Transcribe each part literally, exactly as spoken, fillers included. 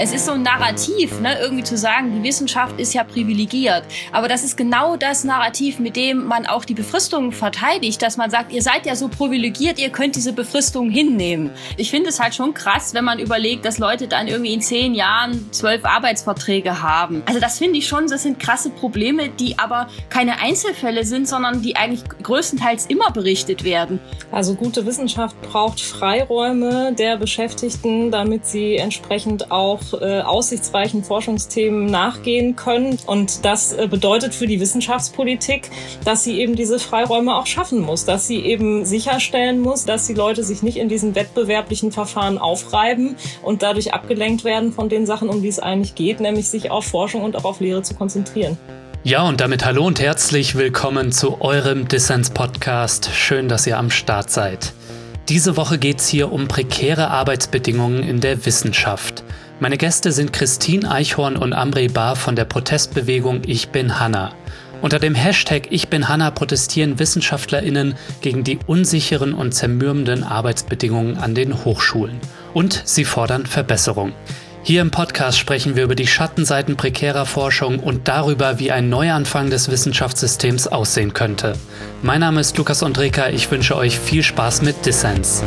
Es ist so ein Narrativ, ne, irgendwie zu sagen, die Wissenschaft ist ja privilegiert. Aber das ist genau das Narrativ, mit dem man auch die Befristungen verteidigt, dass man sagt, ihr seid ja so privilegiert, ihr könnt diese Befristung hinnehmen. Ich finde es halt schon krass, wenn man überlegt, dass Leute dann irgendwie in zehn Jahren zwölf Arbeitsverträge haben. Also das finde ich schon, das sind krasse Probleme, die aber keine Einzelfälle sind, sondern die eigentlich größtenteils immer berichtet werden. Also gute Wissenschaft braucht Freiräume der Beschäftigten, damit sie entsprechend auch äh, aussichtsreichen Forschungsthemen nachgehen können. Und das äh, bedeutet für die Wissenschaftspolitik, dass sie eben diese Freiräume auch schaffen muss, dass sie eben sicherstellen muss, dass die Leute sich nicht in diesen wettbewerblichen Verfahren aufreiben und dadurch abgelenkt werden von den Sachen, um die es eigentlich geht, nämlich sich auf Forschung und auch auf Lehre zu konzentrieren. Ja, und damit hallo und herzlich willkommen zu eurem Dissens-Podcast. Schön, dass ihr am Start seid. Diese Woche geht's hier um prekäre Arbeitsbedingungen in der Wissenschaft. Meine Gäste sind Christine Eichhorn und Amri Bar von der Protestbewegung Ich bin Hanna. Unter dem Hashtag Ich bin Hanna protestieren WissenschaftlerInnen gegen die unsicheren und zermürbenden Arbeitsbedingungen an den Hochschulen. Und sie fordern Verbesserung. Hier im Podcast sprechen wir über die Schattenseiten prekärer Forschung und darüber, wie ein Neuanfang des Wissenschaftssystems aussehen könnte. Mein Name ist Lukas Ondreka, ich wünsche euch viel Spaß mit Dissens.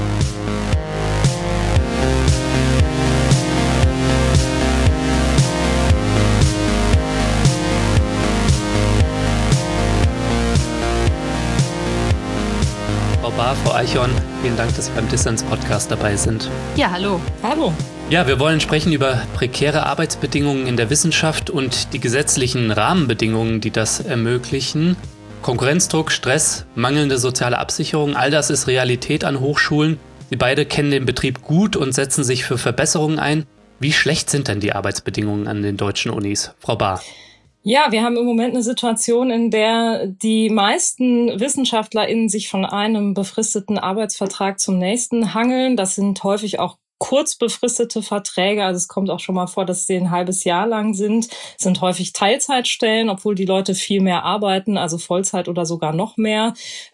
Frau Bar, Frau Eichhorn, vielen Dank, dass Sie beim Dissens-Podcast dabei sind. Ja, hallo. Hallo. Ja, wir wollen sprechen über prekäre Arbeitsbedingungen in der Wissenschaft und die gesetzlichen Rahmenbedingungen, die das ermöglichen. Konkurrenzdruck, Stress, mangelnde soziale Absicherung, all das ist Realität an Hochschulen. Sie beide kennen den Betrieb gut und setzen sich für Verbesserungen ein. Wie schlecht sind denn die Arbeitsbedingungen an den deutschen Unis? Frau Bar. Ja, wir haben im Moment eine Situation, in der die meisten WissenschaftlerInnen sich von einem befristeten Arbeitsvertrag zum nächsten hangeln. Das sind häufig auch kurz befristete Verträge, also es kommt auch schon mal vor, dass sie ein halbes Jahr lang sind, es sind häufig Teilzeitstellen, obwohl die Leute viel mehr arbeiten, also Vollzeit oder sogar noch mehr.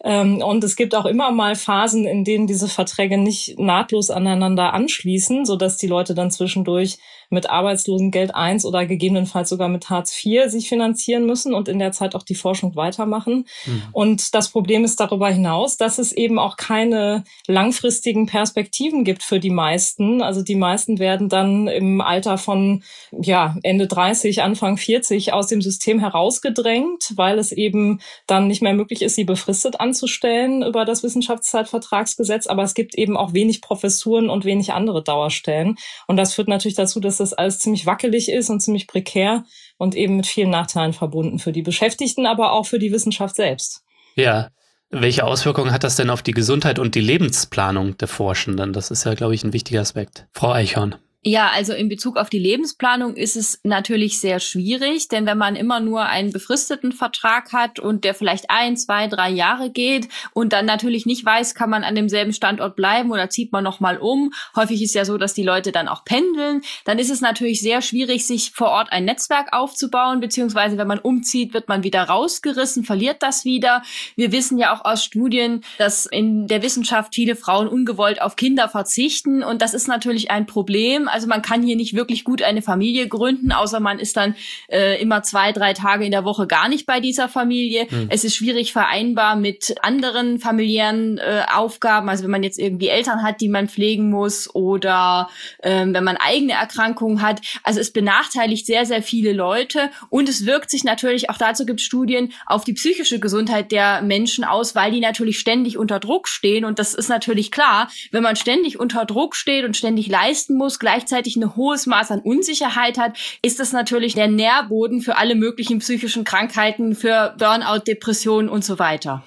Und es gibt auch immer mal Phasen, in denen diese Verträge nicht nahtlos aneinander anschließen, sodass die Leute dann zwischendurch mit Arbeitslosengeld eins oder gegebenenfalls sogar mit Hartz vier sich finanzieren müssen und in der Zeit auch die Forschung weitermachen. Mhm. Und das Problem ist darüber hinaus, dass es eben auch keine langfristigen Perspektiven gibt für die meisten. Also die meisten werden dann im Alter von ja Ende dreißig, Anfang vierzig aus dem System herausgedrängt, weil es eben dann nicht mehr möglich ist, sie befristet anzustellen über das Wissenschaftszeitvertragsgesetz. Aber es gibt eben auch wenig Professuren und wenig andere Dauerstellen. Und das führt natürlich dazu, dass das alles ziemlich wackelig ist und ziemlich prekär und eben mit vielen Nachteilen verbunden für die Beschäftigten, aber auch für die Wissenschaft selbst. Ja, welche Auswirkungen hat das denn auf die Gesundheit und die Lebensplanung der Forschenden? Das ist ja, glaube ich, ein wichtiger Aspekt. Frau Eichhorn. Ja, also in Bezug auf die Lebensplanung ist es natürlich sehr schwierig, denn wenn man immer nur einen befristeten Vertrag hat und der vielleicht ein, zwei, drei Jahre geht und dann natürlich nicht weiß, kann man an demselben Standort bleiben oder zieht man nochmal um. Häufig ist ja so, dass die Leute dann auch pendeln. Dann ist es natürlich sehr schwierig, sich vor Ort ein Netzwerk aufzubauen, beziehungsweise wenn man umzieht, wird man wieder rausgerissen, verliert das wieder. Wir wissen ja auch aus Studien, dass in der Wissenschaft viele Frauen ungewollt auf Kinder verzichten und das ist natürlich ein Problem. Also man kann hier nicht wirklich gut eine Familie gründen, außer man ist dann äh, immer zwei, drei Tage in der Woche gar nicht bei dieser Familie. Mhm. Es ist schwierig vereinbar mit anderen familiären äh, Aufgaben. Also wenn man jetzt irgendwie Eltern hat, die man pflegen muss oder ähm, wenn man eigene Erkrankungen hat. Also es benachteiligt sehr, sehr viele Leute und es wirkt sich natürlich, auch dazu gibt es Studien, auf die psychische Gesundheit der Menschen aus, weil die natürlich ständig unter Druck stehen. Und das ist natürlich klar, wenn man ständig unter Druck steht und ständig leisten muss, gleichzeitig ein hohes Maß an Unsicherheit hat, ist das natürlich der Nährboden für alle möglichen psychischen Krankheiten, für Burnout, Depressionen und so weiter.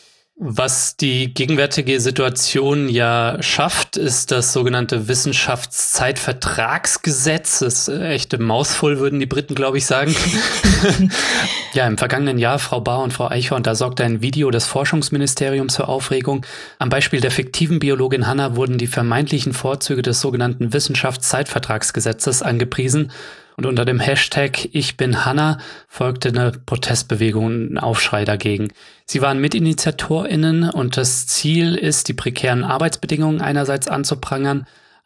Was die gegenwärtige Situation ja schafft, ist das sogenannte Wissenschaftszeitvertragsgesetz. Das ist echte Mouthful, würden die Briten, glaube ich, sagen. Ja, im vergangenen Jahr, Frau Bar und Frau Eichhorn, da sorgte ein Video des Forschungsministeriums für Aufregung. Am Beispiel der fiktiven Biologin Hanna wurden die vermeintlichen Vorzüge des sogenannten Wissenschaftszeitvertragsgesetzes angepriesen. Und unter dem Hashtag Ich bin Hanna folgte eine Protestbewegung und ein Aufschrei dagegen. Sie waren MitinitiatorInnen und das Ziel ist, die prekären Arbeitsbedingungen einerseits anzuprangern,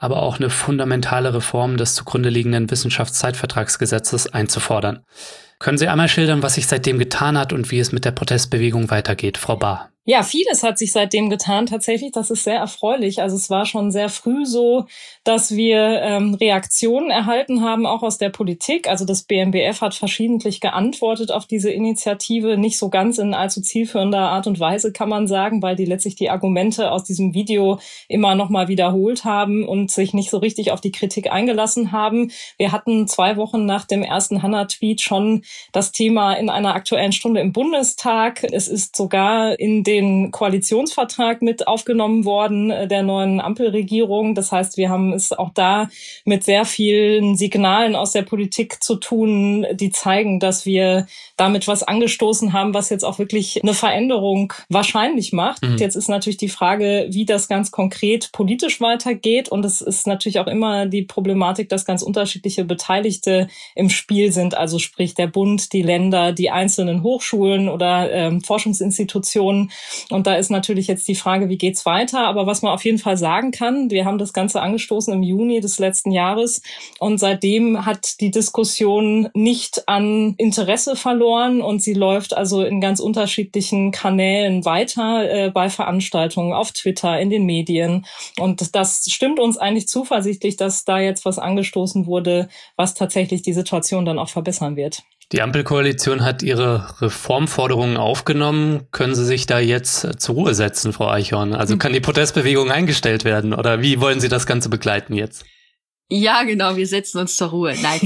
aber auch eine fundamentale Reform des zugrunde liegenden Wissenschaftszeitvertragsgesetzes einzufordern. Können Sie einmal schildern, was sich seitdem getan hat und wie es mit der Protestbewegung weitergeht, Frau Bahr? Ja, vieles hat sich seitdem getan tatsächlich. Das ist sehr erfreulich. Also es war schon sehr früh so, dass wir ähm, Reaktionen erhalten haben, auch aus der Politik. Also das B M B F hat verschiedentlich geantwortet auf diese Initiative. Nicht so ganz in allzu zielführender Art und Weise, kann man sagen, weil die letztlich die Argumente aus diesem Video immer noch mal wiederholt haben und sich nicht so richtig auf die Kritik eingelassen haben. Wir hatten zwei Wochen nach dem ersten Hanna-Tweet schon das Thema in einer Aktuellen Stunde im Bundestag. Es ist sogar in den Koalitionsvertrag mit aufgenommen worden, der neuen Ampelregierung. Das heißt, wir haben es auch da mit sehr vielen Signalen aus der Politik zu tun, die zeigen, dass wir damit was angestoßen haben, was jetzt auch wirklich eine Veränderung wahrscheinlich macht. Mhm. Jetzt ist natürlich die Frage, wie das ganz konkret politisch weitergeht. Und es ist natürlich auch immer die Problematik, dass ganz unterschiedliche Beteiligte im Spiel sind. Also sprich der Bund, die Länder, die einzelnen Hochschulen oder ähm, Forschungsinstitutionen. Und da ist natürlich jetzt die Frage, wie geht's weiter? Aber was man auf jeden Fall sagen kann, wir haben das Ganze angestoßen im Juni des letzten Jahres und seitdem hat die Diskussion nicht an Interesse verloren und sie läuft also in ganz unterschiedlichen Kanälen weiter, äh, bei Veranstaltungen, auf Twitter, in den Medien. Und das stimmt uns eigentlich zuversichtlich, dass da jetzt was angestoßen wurde, was tatsächlich die Situation dann auch verbessern wird. Die Ampelkoalition hat ihre Reformforderungen aufgenommen. Können Sie sich da jetzt zur Ruhe setzen, Frau Eichhorn? Also kann die Protestbewegung eingestellt werden oder wie wollen Sie das Ganze begleiten jetzt? Ja, genau, wir setzen uns zur Ruhe. Nein.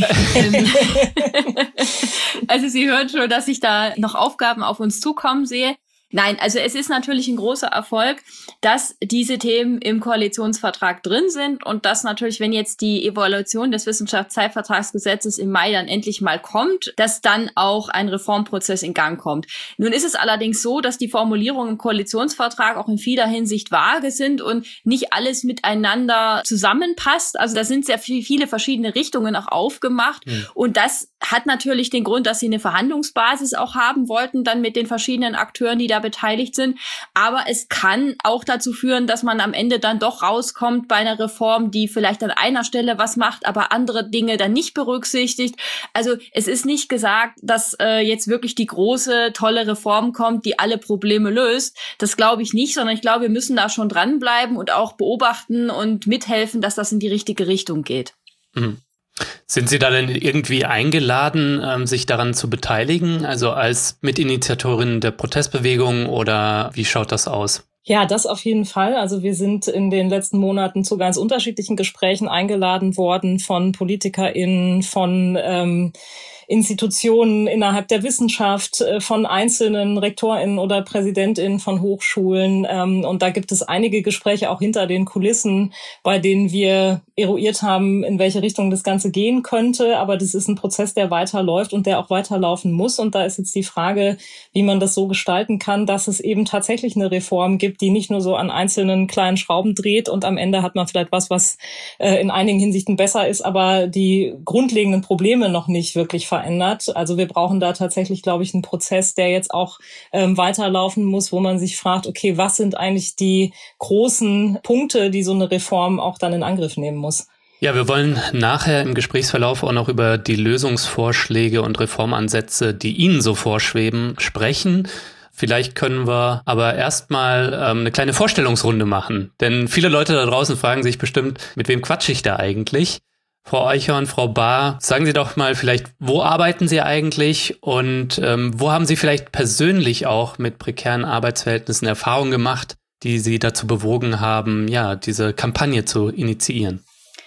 Also Sie hören schon, dass ich da noch Aufgaben auf uns zukommen sehe. Nein, also es ist natürlich ein großer Erfolg, dass diese Themen im Koalitionsvertrag drin sind und dass natürlich, wenn jetzt die Evaluation des Wissenschaftszeitvertragsgesetzes im Mai dann endlich mal kommt, dass dann auch ein Reformprozess in Gang kommt. Nun ist es allerdings so, dass die Formulierungen im Koalitionsvertrag auch in vieler Hinsicht vage sind und nicht alles miteinander zusammenpasst. Also da sind sehr viele verschiedene Richtungen auch aufgemacht mhm. und das hat natürlich den Grund, dass sie eine Verhandlungsbasis auch haben wollten, dann mit den verschiedenen Akteuren, die da beteiligt sind. Aber es kann auch dazu führen, dass man am Ende dann doch rauskommt bei einer Reform, die vielleicht an einer Stelle was macht, aber andere Dinge dann nicht berücksichtigt. Also es ist nicht gesagt, dass äh, jetzt wirklich die große, tolle Reform kommt, die alle Probleme löst. Das glaube ich nicht, sondern ich glaube, wir müssen da schon dranbleiben und auch beobachten und mithelfen, dass das in die richtige Richtung geht. Mhm. Sind Sie da denn irgendwie eingeladen, ähm, sich daran zu beteiligen, also als Mitinitiatorin der Protestbewegung oder wie schaut das aus? Ja, das auf jeden Fall. Also wir sind in den letzten Monaten zu ganz unterschiedlichen Gesprächen eingeladen worden von PolitikerInnen, von ähm, Institutionen innerhalb der Wissenschaft, von einzelnen RektorInnen oder PräsidentInnen von Hochschulen. Und da gibt es einige Gespräche auch hinter den Kulissen, bei denen wir eruiert haben, in welche Richtung das Ganze gehen könnte. Aber das ist ein Prozess, der weiterläuft und der auch weiterlaufen muss. Und da ist jetzt die Frage, wie man das so gestalten kann, dass es eben tatsächlich eine Reform gibt, die nicht nur so an einzelnen kleinen Schrauben dreht und am Ende hat man vielleicht was, was in einigen Hinsichten besser ist, aber die grundlegenden Probleme noch nicht wirklich verändert. Also wir brauchen da tatsächlich, glaube ich, einen Prozess, der jetzt auch ähm, weiterlaufen muss, wo man sich fragt, okay, was sind eigentlich die großen Punkte, die so eine Reform auch dann in Angriff nehmen muss? Ja, wir wollen nachher im Gesprächsverlauf auch noch über die Lösungsvorschläge und Reformansätze, die Ihnen so vorschweben, sprechen. Vielleicht können wir aber erstmal ähm, eine kleine Vorstellungsrunde machen. Denn viele Leute da draußen fragen sich bestimmt, mit wem quatsche ich da eigentlich? Frau Eichhorn, Frau Bahr, sagen Sie doch mal vielleicht, wo arbeiten Sie eigentlich und ähm, wo haben Sie vielleicht persönlich auch mit prekären Arbeitsverhältnissen Erfahrungen gemacht, die Sie dazu bewogen haben, ja, diese Kampagne zu initiieren?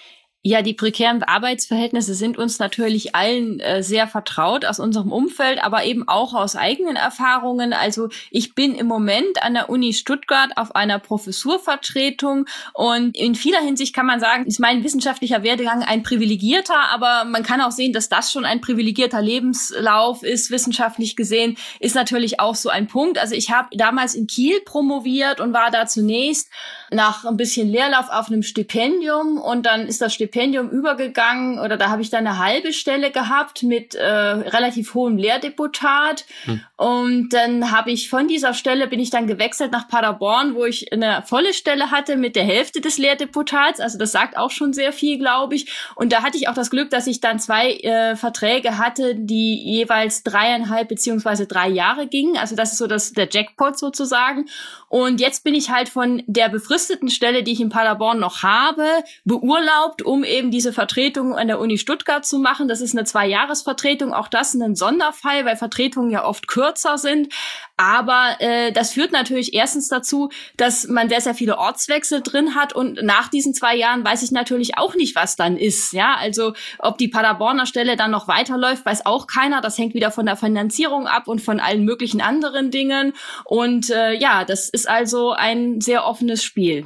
Ja, die prekären Arbeitsverhältnisse sind uns natürlich allen äh, sehr vertraut aus unserem Umfeld, aber eben auch aus eigenen Erfahrungen. Also ich bin im Moment an der Uni Stuttgart auf einer Professurvertretung und in vieler Hinsicht kann man sagen, ist mein wissenschaftlicher Werdegang ein privilegierter, aber man kann auch sehen, dass das schon ein privilegierter Lebenslauf ist, wissenschaftlich gesehen, ist natürlich auch so ein Punkt. Also ich habe damals in Kiel promoviert und war da zunächst nach ein bisschen Leerlauf auf einem Stipendium und dann ist das Stipendium übergegangen oder da habe ich dann eine halbe Stelle gehabt mit äh, relativ hohem Lehrdeputat. Hm. Und dann habe ich von dieser Stelle bin ich dann gewechselt nach Paderborn, wo ich eine volle Stelle hatte mit der Hälfte des Lehrdeputats. Also das sagt auch schon sehr viel, glaube ich. Und da hatte ich auch das Glück, dass ich dann zwei äh, Verträge hatte, die jeweils dreieinhalb beziehungsweise drei Jahre gingen. Also das ist so das, der Jackpot sozusagen. Und jetzt bin ich halt von der befristeten Stelle, die ich in Paderborn noch habe, beurlaubt, um eben diese Vertretung an der Uni Stuttgart zu machen. Das ist eine Zwei-Jahres-Vertretung. Auch das ist ein Sonderfall, weil Vertretungen ja oft kürzer sind. Aber äh, das führt natürlich erstens dazu, dass man sehr, sehr viele Ortswechsel drin hat. Und nach diesen zwei Jahren weiß ich natürlich auch nicht, was dann ist. Ja, also ob die Paderborner Stelle dann noch weiterläuft, weiß auch keiner. Das hängt wieder von der Finanzierung ab und von allen möglichen anderen Dingen. Und äh, ja, das ist also ein sehr offenes Spiel.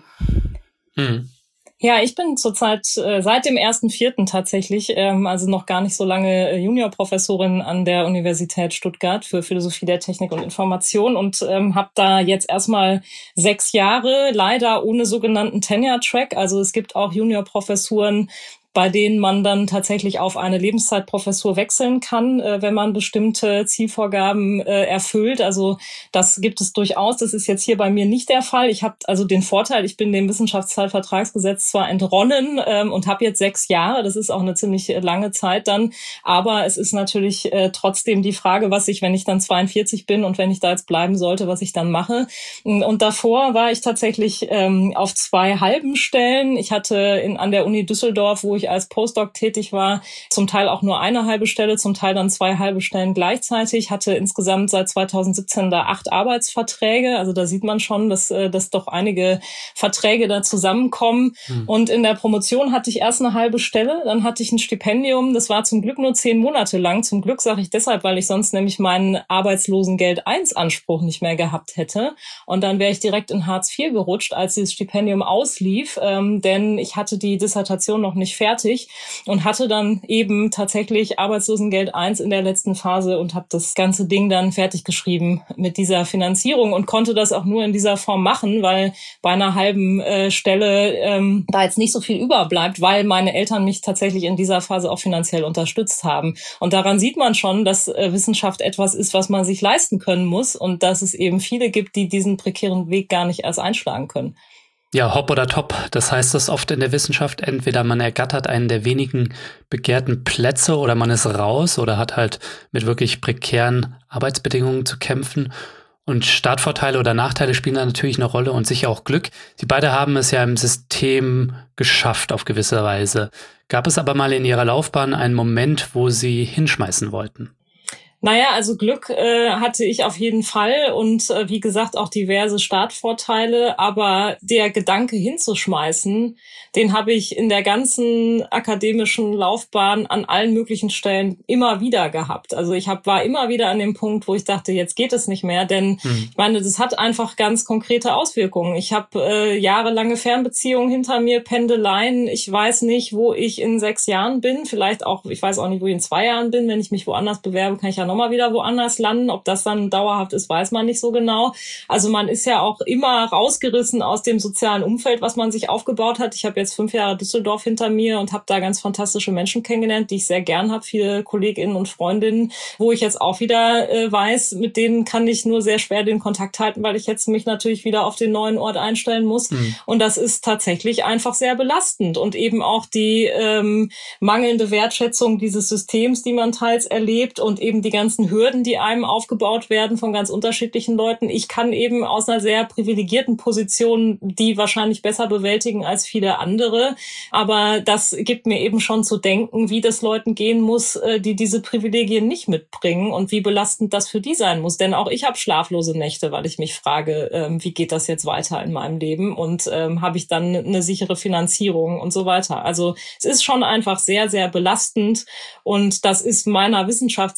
Hm. Ja, ich bin zurzeit äh, seit dem ersten Vierten tatsächlich, ähm, also noch gar nicht so lange äh, Juniorprofessorin an der Universität Stuttgart für Philosophie der Technik und Information und ähm, habe da jetzt erstmal sechs Jahre, leider ohne sogenannten Tenure-Track. Also es gibt auch Juniorprofessuren, bei denen man dann tatsächlich auf eine Lebenszeitprofessur wechseln kann, äh, wenn man bestimmte Zielvorgaben äh, erfüllt. Also das gibt es durchaus. Das ist jetzt hier bei mir nicht der Fall. Ich habe also den Vorteil, ich bin dem Wissenschaftszeitvertragsgesetz zwar entronnen ähm, und habe jetzt sechs Jahre. Das ist auch eine ziemlich lange Zeit dann. Aber es ist natürlich äh, trotzdem die Frage, was ich, wenn ich dann zweiundvierzig bin und wenn ich da jetzt bleiben sollte, was ich dann mache. Und davor war ich tatsächlich ähm, auf zwei halben Stellen. Ich hatte in, an der Uni Düsseldorf, wo ich als Postdoc tätig war, zum Teil auch nur eine halbe Stelle, zum Teil dann zwei halbe Stellen gleichzeitig, hatte insgesamt seit zweitausendsiebzehn da acht Arbeitsverträge. Also da sieht man schon, dass, dass doch einige Verträge da zusammenkommen. Hm. Und in der Promotion hatte ich erst eine halbe Stelle, dann hatte ich ein Stipendium. Das war zum Glück nur zehn Monate lang. Zum Glück sage ich deshalb, weil ich sonst nämlich meinen Arbeitslosengeld eins Anspruch nicht mehr gehabt hätte. Und dann wäre ich direkt in Hartz vier gerutscht, als dieses Stipendium auslief, ähm, denn ich hatte die Dissertation noch nicht fertig. Und hatte dann eben tatsächlich Arbeitslosengeld eins in der letzten Phase und habe das ganze Ding dann fertig geschrieben mit dieser Finanzierung und konnte das auch nur in dieser Form machen, weil bei einer halben äh, Stelle ähm, da jetzt nicht so viel überbleibt, weil meine Eltern mich tatsächlich in dieser Phase auch finanziell unterstützt haben. Und daran sieht man schon, dass äh, Wissenschaft etwas ist, was man sich leisten können muss und dass es eben viele gibt, die diesen prekären Weg gar nicht erst einschlagen können. Ja, hopp oder top. Das heißt das oft in der Wissenschaft. Entweder man ergattert einen der wenigen begehrten Plätze oder man ist raus oder hat halt mit wirklich prekären Arbeitsbedingungen zu kämpfen. Und Startvorteile oder Nachteile spielen da natürlich eine Rolle und sicher auch Glück. Sie beide haben es ja im System geschafft auf gewisse Weise. Gab es aber mal in Ihrer Laufbahn einen Moment, wo Sie hinschmeißen wollten? Naja, also Glück äh, hatte ich auf jeden Fall und äh, wie gesagt auch diverse Startvorteile, aber der Gedanke hinzuschmeißen, den habe ich in der ganzen akademischen Laufbahn an allen möglichen Stellen immer wieder gehabt. Also ich hab, war immer wieder an dem Punkt, wo ich dachte, jetzt geht es nicht mehr, denn hm. ich meine, das hat einfach ganz konkrete Auswirkungen. Ich habe äh, jahrelange Fernbeziehungen hinter mir, Pendeleien. Ich weiß nicht, wo ich in sechs Jahren bin, vielleicht auch, ich weiß auch nicht, wo ich in zwei Jahren bin. Wenn ich mich woanders bewerbe, kann ich ja noch mal wieder woanders landen. Ob das dann dauerhaft ist, weiß man nicht so genau. Also man ist ja auch immer rausgerissen aus dem sozialen Umfeld, was man sich aufgebaut hat. Ich habe jetzt fünf Jahre Düsseldorf hinter mir und habe da ganz fantastische Menschen kennengelernt, die ich sehr gern habe, viele KollegInnen und Freundinnen, wo ich jetzt auch wieder äh, weiß, mit denen kann ich nur sehr schwer den Kontakt halten, weil ich jetzt mich natürlich wieder auf den neuen Ort einstellen muss. Mhm. Und das ist tatsächlich einfach sehr belastend. Und eben auch die ähm, mangelnde Wertschätzung dieses Systems, die man teils erlebt und eben die ganzen Hürden, die einem aufgebaut werden von ganz unterschiedlichen Leuten. Ich kann eben aus einer sehr privilegierten Position die wahrscheinlich besser bewältigen als viele andere. Aber das gibt mir eben schon zu denken, wie das Leuten gehen muss, die diese Privilegien nicht mitbringen und wie belastend das für die sein muss. Denn auch ich habe schlaflose Nächte, weil ich mich frage, wie geht das jetzt weiter in meinem Leben und ähm, habe ich dann eine sichere Finanzierung und so weiter. Also es ist schon einfach sehr, sehr belastend und das ist meiner Wissenschaft sicherlich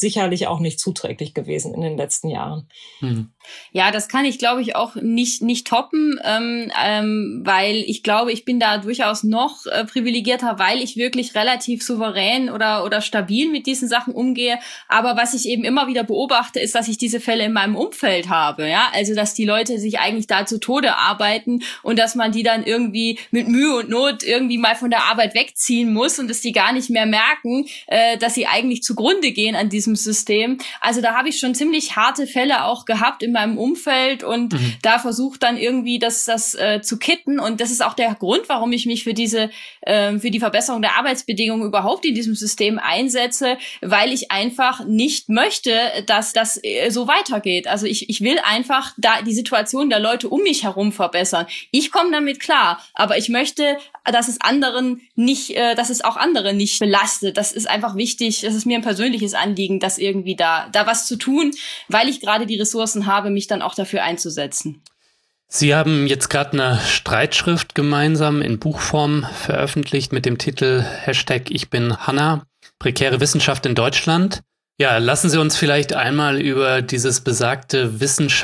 sicher auch nicht zuträglich gewesen in den letzten Jahren. Hm. Ja, das kann ich, glaube ich, auch nicht nicht toppen, ähm, ähm, weil ich glaube, ich bin da durchaus noch äh, privilegierter, weil ich wirklich relativ souverän oder oder stabil mit diesen Sachen umgehe. Aber was ich eben immer wieder beobachte, ist, dass ich diese Fälle in meinem Umfeld habe. Ja, also dass die Leute sich eigentlich da zu Tode arbeiten und dass man die dann irgendwie mit Mühe und Not irgendwie mal von der Arbeit wegziehen muss und dass die gar nicht mehr merken, äh, dass sie eigentlich zugrunde gehen an diesem System. Also da habe ich schon ziemlich harte Fälle auch gehabt in meinem Umfeld und mhm. da versucht dann irgendwie das das äh, zu kitten und das ist auch der Grund, warum ich mich für diese äh, für die Verbesserung der Arbeitsbedingungen überhaupt in diesem System einsetze, weil ich einfach nicht möchte, dass das äh, so weitergeht. Also ich ich will einfach da die Situation der Leute um mich herum verbessern. Ich komme damit klar, aber ich möchte, dass es anderen nicht, äh, dass es auch andere nicht belastet. Das ist einfach wichtig. Das ist mir ein persönliches Anliegen, das irgendwie da da was zu tun, weil ich gerade die Ressourcen habe, mich dann auch dafür einzusetzen. Sie haben jetzt gerade eine Streitschrift gemeinsam in Buchform veröffentlicht mit dem Titel Hashtag Ich bin Hanna, prekäre Wissenschaft in Deutschland. Ja, lassen Sie uns vielleicht einmal über dieses besagte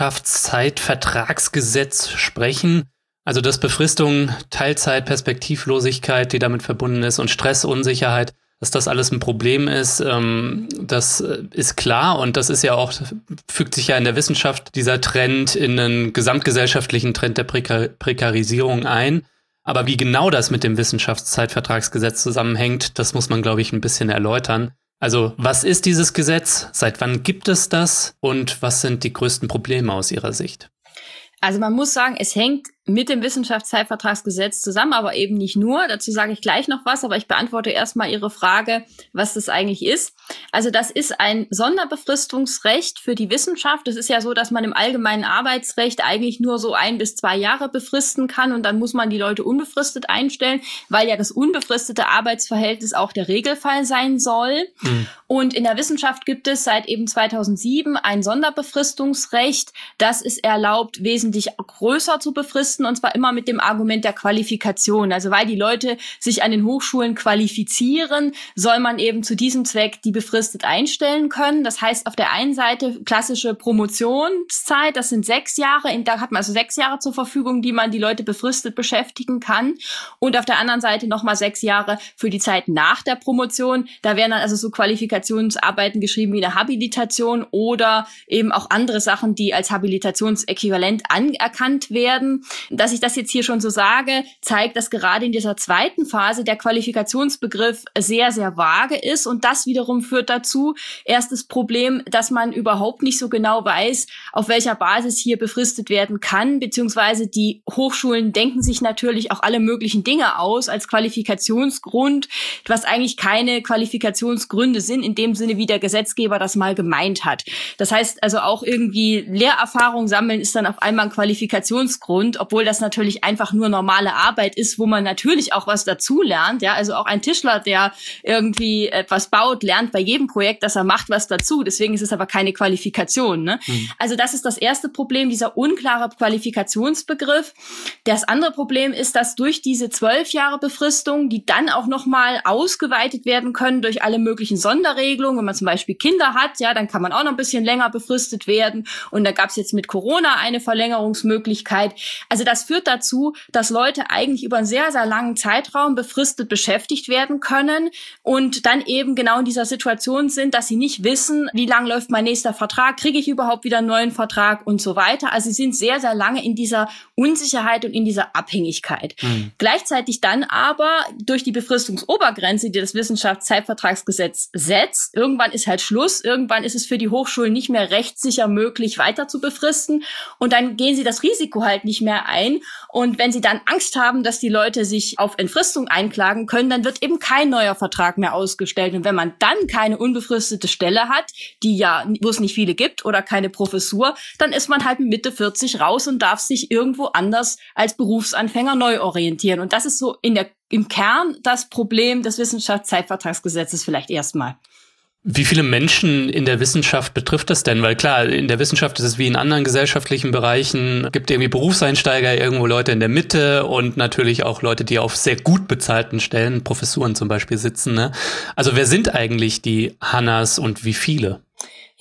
Wissenschaftszeitvertragsgesetz sprechen. Also dass Befristung, Teilzeit, Perspektivlosigkeit, die damit verbunden ist und Stress, Unsicherheit, dass das alles ein Problem ist, ähm, das ist klar und das ist ja auch, fügt sich ja in der Wissenschaft dieser Trend in einen gesamtgesellschaftlichen Trend der Prekar- Prekarisierung ein. Aber wie genau das mit dem Wissenschaftszeitvertragsgesetz zusammenhängt, das muss man, glaube ich, ein bisschen erläutern. Also was ist dieses Gesetz, seit wann gibt es das und was sind die größten Probleme aus Ihrer Sicht? Also man muss sagen, es hängt mit dem Wissenschaftszeitvertragsgesetz zusammen, aber eben nicht nur. Dazu sage ich gleich noch was, aber ich beantworte erstmal Ihre Frage, was das eigentlich ist. Also das ist ein Sonderbefristungsrecht für die Wissenschaft. Es ist ja so, dass man im allgemeinen Arbeitsrecht eigentlich nur so ein bis zwei Jahre befristen kann und dann muss man die Leute unbefristet einstellen, weil ja das unbefristete Arbeitsverhältnis auch der Regelfall sein soll. Mhm. Und in der Wissenschaft gibt es seit eben zweitausendsieben ein Sonderbefristungsrecht, das es erlaubt, wesentlich größer zu befristen, und zwar immer mit dem Argument der Qualifikation. Also weil die Leute sich an den Hochschulen qualifizieren, soll man eben zu diesem Zweck die befristet einstellen können. Das heißt auf der einen Seite klassische Promotionszeit, das sind sechs Jahre, da hat man also sechs Jahre zur Verfügung, die man die Leute befristet beschäftigen kann. Und auf der anderen Seite nochmal sechs Jahre für die Zeit nach der Promotion. Da werden dann also so Qualifikationsarbeiten geschrieben wie eine Habilitation oder eben auch andere Sachen, die als Habilitationsäquivalent anerkannt werden. Dass ich das jetzt hier schon so sage, zeigt, dass gerade in dieser zweiten Phase der Qualifikationsbegriff sehr, sehr vage ist und das wiederum führt dazu, erstes Problem, dass man überhaupt nicht so genau weiß, auf welcher Basis hier befristet werden kann, beziehungsweise die Hochschulen denken sich natürlich auch alle möglichen Dinge aus als Qualifikationsgrund, was eigentlich keine Qualifikationsgründe sind, in dem Sinne, wie der Gesetzgeber das mal gemeint hat. Das heißt also auch irgendwie Lehrerfahrung sammeln ist dann auf einmal ein Qualifikationsgrund, obwohl das natürlich einfach nur normale Arbeit ist, wo man natürlich auch was dazu lernt. Ja, also auch ein Tischler, der irgendwie etwas baut, lernt bei jedem Projekt, das er macht, was dazu. Deswegen ist es aber keine Qualifikation. Ne? Mhm. Also das ist das erste Problem, dieser unklare Qualifikationsbegriff. Das andere Problem ist, dass durch diese zwölf Jahre Befristung, die dann auch nochmal ausgeweitet werden können durch alle möglichen Sonderregelungen, wenn man zum Beispiel Kinder hat, ja, dann kann man auch noch ein bisschen länger befristet werden. Und da gab es jetzt mit Corona eine Verlängerungsmöglichkeit. Also das führt dazu, dass Leute eigentlich über einen sehr, sehr langen Zeitraum befristet beschäftigt werden können und dann eben genau in dieser Situation sind, dass sie nicht wissen, wie lang läuft mein nächster Vertrag, kriege ich überhaupt wieder einen neuen Vertrag und so weiter. Also sie sind sehr, sehr lange in dieser Unsicherheit und in dieser Abhängigkeit. Mhm. Gleichzeitig dann aber durch die Befristungsobergrenze, die das Wissenschaftszeitvertragsgesetz setzt, irgendwann ist halt Schluss, irgendwann ist es für die Hochschulen nicht mehr rechtssicher möglich, weiter zu befristen und dann gehen sie das Risiko halt nicht mehr ein und wenn sie dann Angst haben, dass die Leute sich auf Entfristung einklagen können, dann wird eben kein neuer Vertrag mehr ausgestellt und wenn man dann keine unbefristete Stelle hat, die ja, wo es nicht viele gibt oder keine Professur, dann ist man halt Mitte vierzig raus und darf sich irgendwo anders als Berufsanfänger neu orientieren und das ist so in der, im Kern das Problem des Wissenschaftszeitvertragsgesetzes vielleicht erstmal. Wie viele Menschen in der Wissenschaft betrifft das denn? Weil klar, in der Wissenschaft ist es wie in anderen gesellschaftlichen Bereichen, gibt irgendwie Berufseinsteiger, irgendwo Leute in der Mitte und natürlich auch Leute, die auf sehr gut bezahlten Stellen, Professuren zum Beispiel sitzen. Ne? Also wer sind eigentlich die Hannas und wie viele?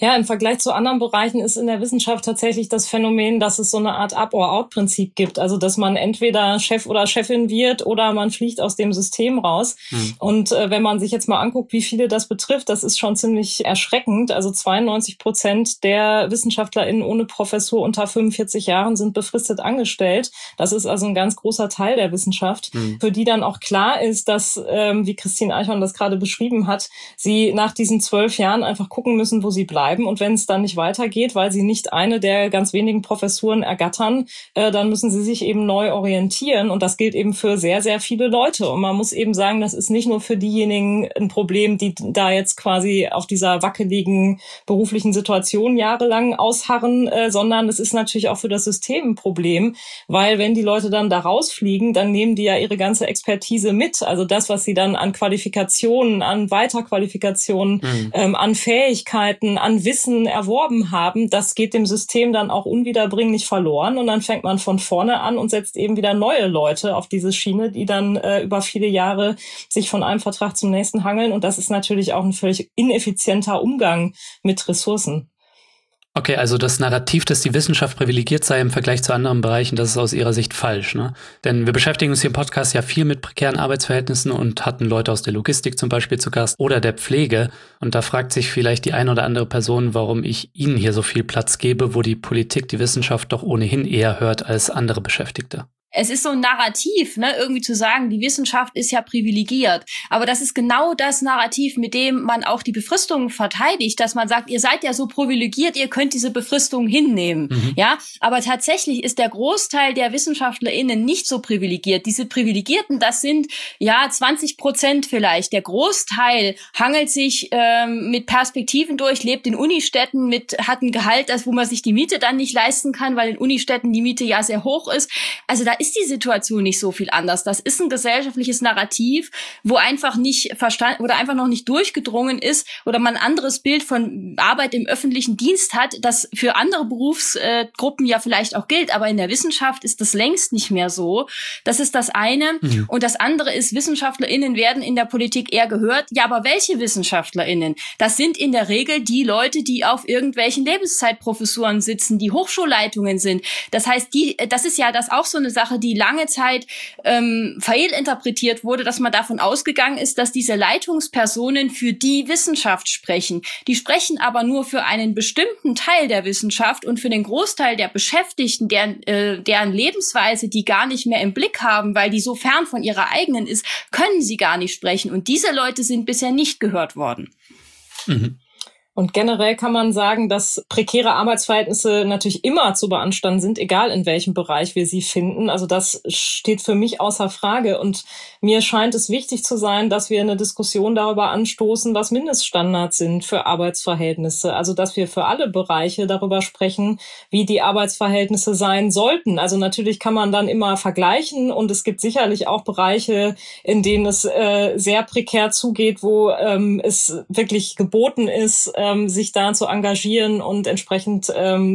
Ja, im Vergleich zu anderen Bereichen ist in der Wissenschaft tatsächlich das Phänomen, dass es so eine Art Up-or-Out-Prinzip gibt. Also, dass man entweder Chef oder Chefin wird oder man fliegt aus dem System raus. Hm. Und äh, wenn man sich jetzt mal anguckt, wie viele das betrifft, das ist schon ziemlich erschreckend. Also zweiundneunzig Prozent der WissenschaftlerInnen ohne Professur unter fünfundvierzig Jahren sind befristet angestellt. Das ist also ein ganz großer Teil der Wissenschaft, hm. für die dann auch klar ist, dass, ähm, wie Christine Eichhorn das gerade beschrieben hat, sie nach diesen zwölf Jahren einfach gucken müssen, wo sie bleiben. Und wenn es dann nicht weitergeht, weil sie nicht eine der ganz wenigen Professuren ergattern, äh, dann müssen sie sich eben neu orientieren. Und das gilt eben für sehr, sehr viele Leute. Und man muss eben sagen, das ist nicht nur für diejenigen ein Problem, die da jetzt quasi auf dieser wackeligen beruflichen Situation jahrelang ausharren, äh, sondern es ist natürlich auch für das System ein Problem, weil wenn die Leute dann da rausfliegen, dann nehmen die ja ihre ganze Expertise mit. Also das, was sie dann an Qualifikationen, an Weiterqualifikationen, mhm. ähm, an Fähigkeiten, an Wissen erworben haben, das geht dem System dann auch unwiederbringlich verloren und dann fängt man von vorne an und setzt eben wieder neue Leute auf diese Schiene, die dann äh, über viele Jahre sich von einem Vertrag zum nächsten hangeln und das ist natürlich auch ein völlig ineffizienter Umgang mit Ressourcen. Okay, also das Narrativ, dass die Wissenschaft privilegiert sei im Vergleich zu anderen Bereichen, das ist aus Ihrer Sicht falsch, ne? Denn wir beschäftigen uns hier im Podcast ja viel mit prekären Arbeitsverhältnissen und hatten Leute aus der Logistik zum Beispiel zu Gast oder der Pflege. Und da fragt sich vielleicht die eine oder andere Person, warum ich Ihnen hier so viel Platz gebe, wo die Politik die Wissenschaft doch ohnehin eher hört als andere Beschäftigte. Es ist so ein Narrativ, ne, irgendwie zu sagen, die Wissenschaft ist ja privilegiert. Aber das ist genau das Narrativ, mit dem man auch die Befristungen verteidigt, dass man sagt, ihr seid ja so privilegiert, ihr könnt diese Befristungen hinnehmen. Mhm. Ja, aber tatsächlich ist der Großteil der WissenschaftlerInnen nicht so privilegiert. Diese Privilegierten, das sind ja zwanzig Prozent vielleicht. Der Großteil hangelt sich ähm, mit Perspektiven durch, lebt in Unistädten, mit hat ein Gehalt, das, wo man sich die Miete dann nicht leisten kann, weil in Unistädten die Miete ja sehr hoch ist. Also da ist die Situation nicht so viel anders. Das ist ein gesellschaftliches Narrativ, wo einfach nicht verstanden oder einfach noch nicht durchgedrungen ist oder man ein anderes Bild von Arbeit im öffentlichen Dienst hat, das für andere Berufsgruppen ja vielleicht auch gilt, aber in der Wissenschaft ist das längst nicht mehr so. Das ist das eine. Mhm. Und das andere ist, WissenschaftlerInnen werden in der Politik eher gehört. Ja, aber welche WissenschaftlerInnen? Das sind in der Regel die Leute, die auf irgendwelchen Lebenszeitprofessuren sitzen, die Hochschulleitungen sind. Das heißt, die, das ist ja das auch so eine Sache, die lange Zeit ähm, fehlinterpretiert wurde, dass man davon ausgegangen ist, dass diese Leitungspersonen für die Wissenschaft sprechen. Die sprechen aber nur für einen bestimmten Teil der Wissenschaft und für den Großteil der Beschäftigten, deren, äh, deren Lebensweise die gar nicht mehr im Blick haben, weil die so fern von ihrer eigenen ist, können sie gar nicht sprechen. Und diese Leute sind bisher nicht gehört worden. Mhm. Und generell kann man sagen, dass prekäre Arbeitsverhältnisse natürlich immer zu beanstanden sind, egal in welchem Bereich wir sie finden. Also das steht für mich außer Frage. Und mir scheint es wichtig zu sein, dass wir eine Diskussion darüber anstoßen, was Mindeststandards sind für Arbeitsverhältnisse. Also dass wir für alle Bereiche darüber sprechen, wie die Arbeitsverhältnisse sein sollten. Also natürlich kann man dann immer vergleichen und es gibt sicherlich auch Bereiche, in denen es äh, sehr prekär zugeht, wo ähm, es wirklich geboten ist, ähm, sich da zu engagieren und entsprechend ähm,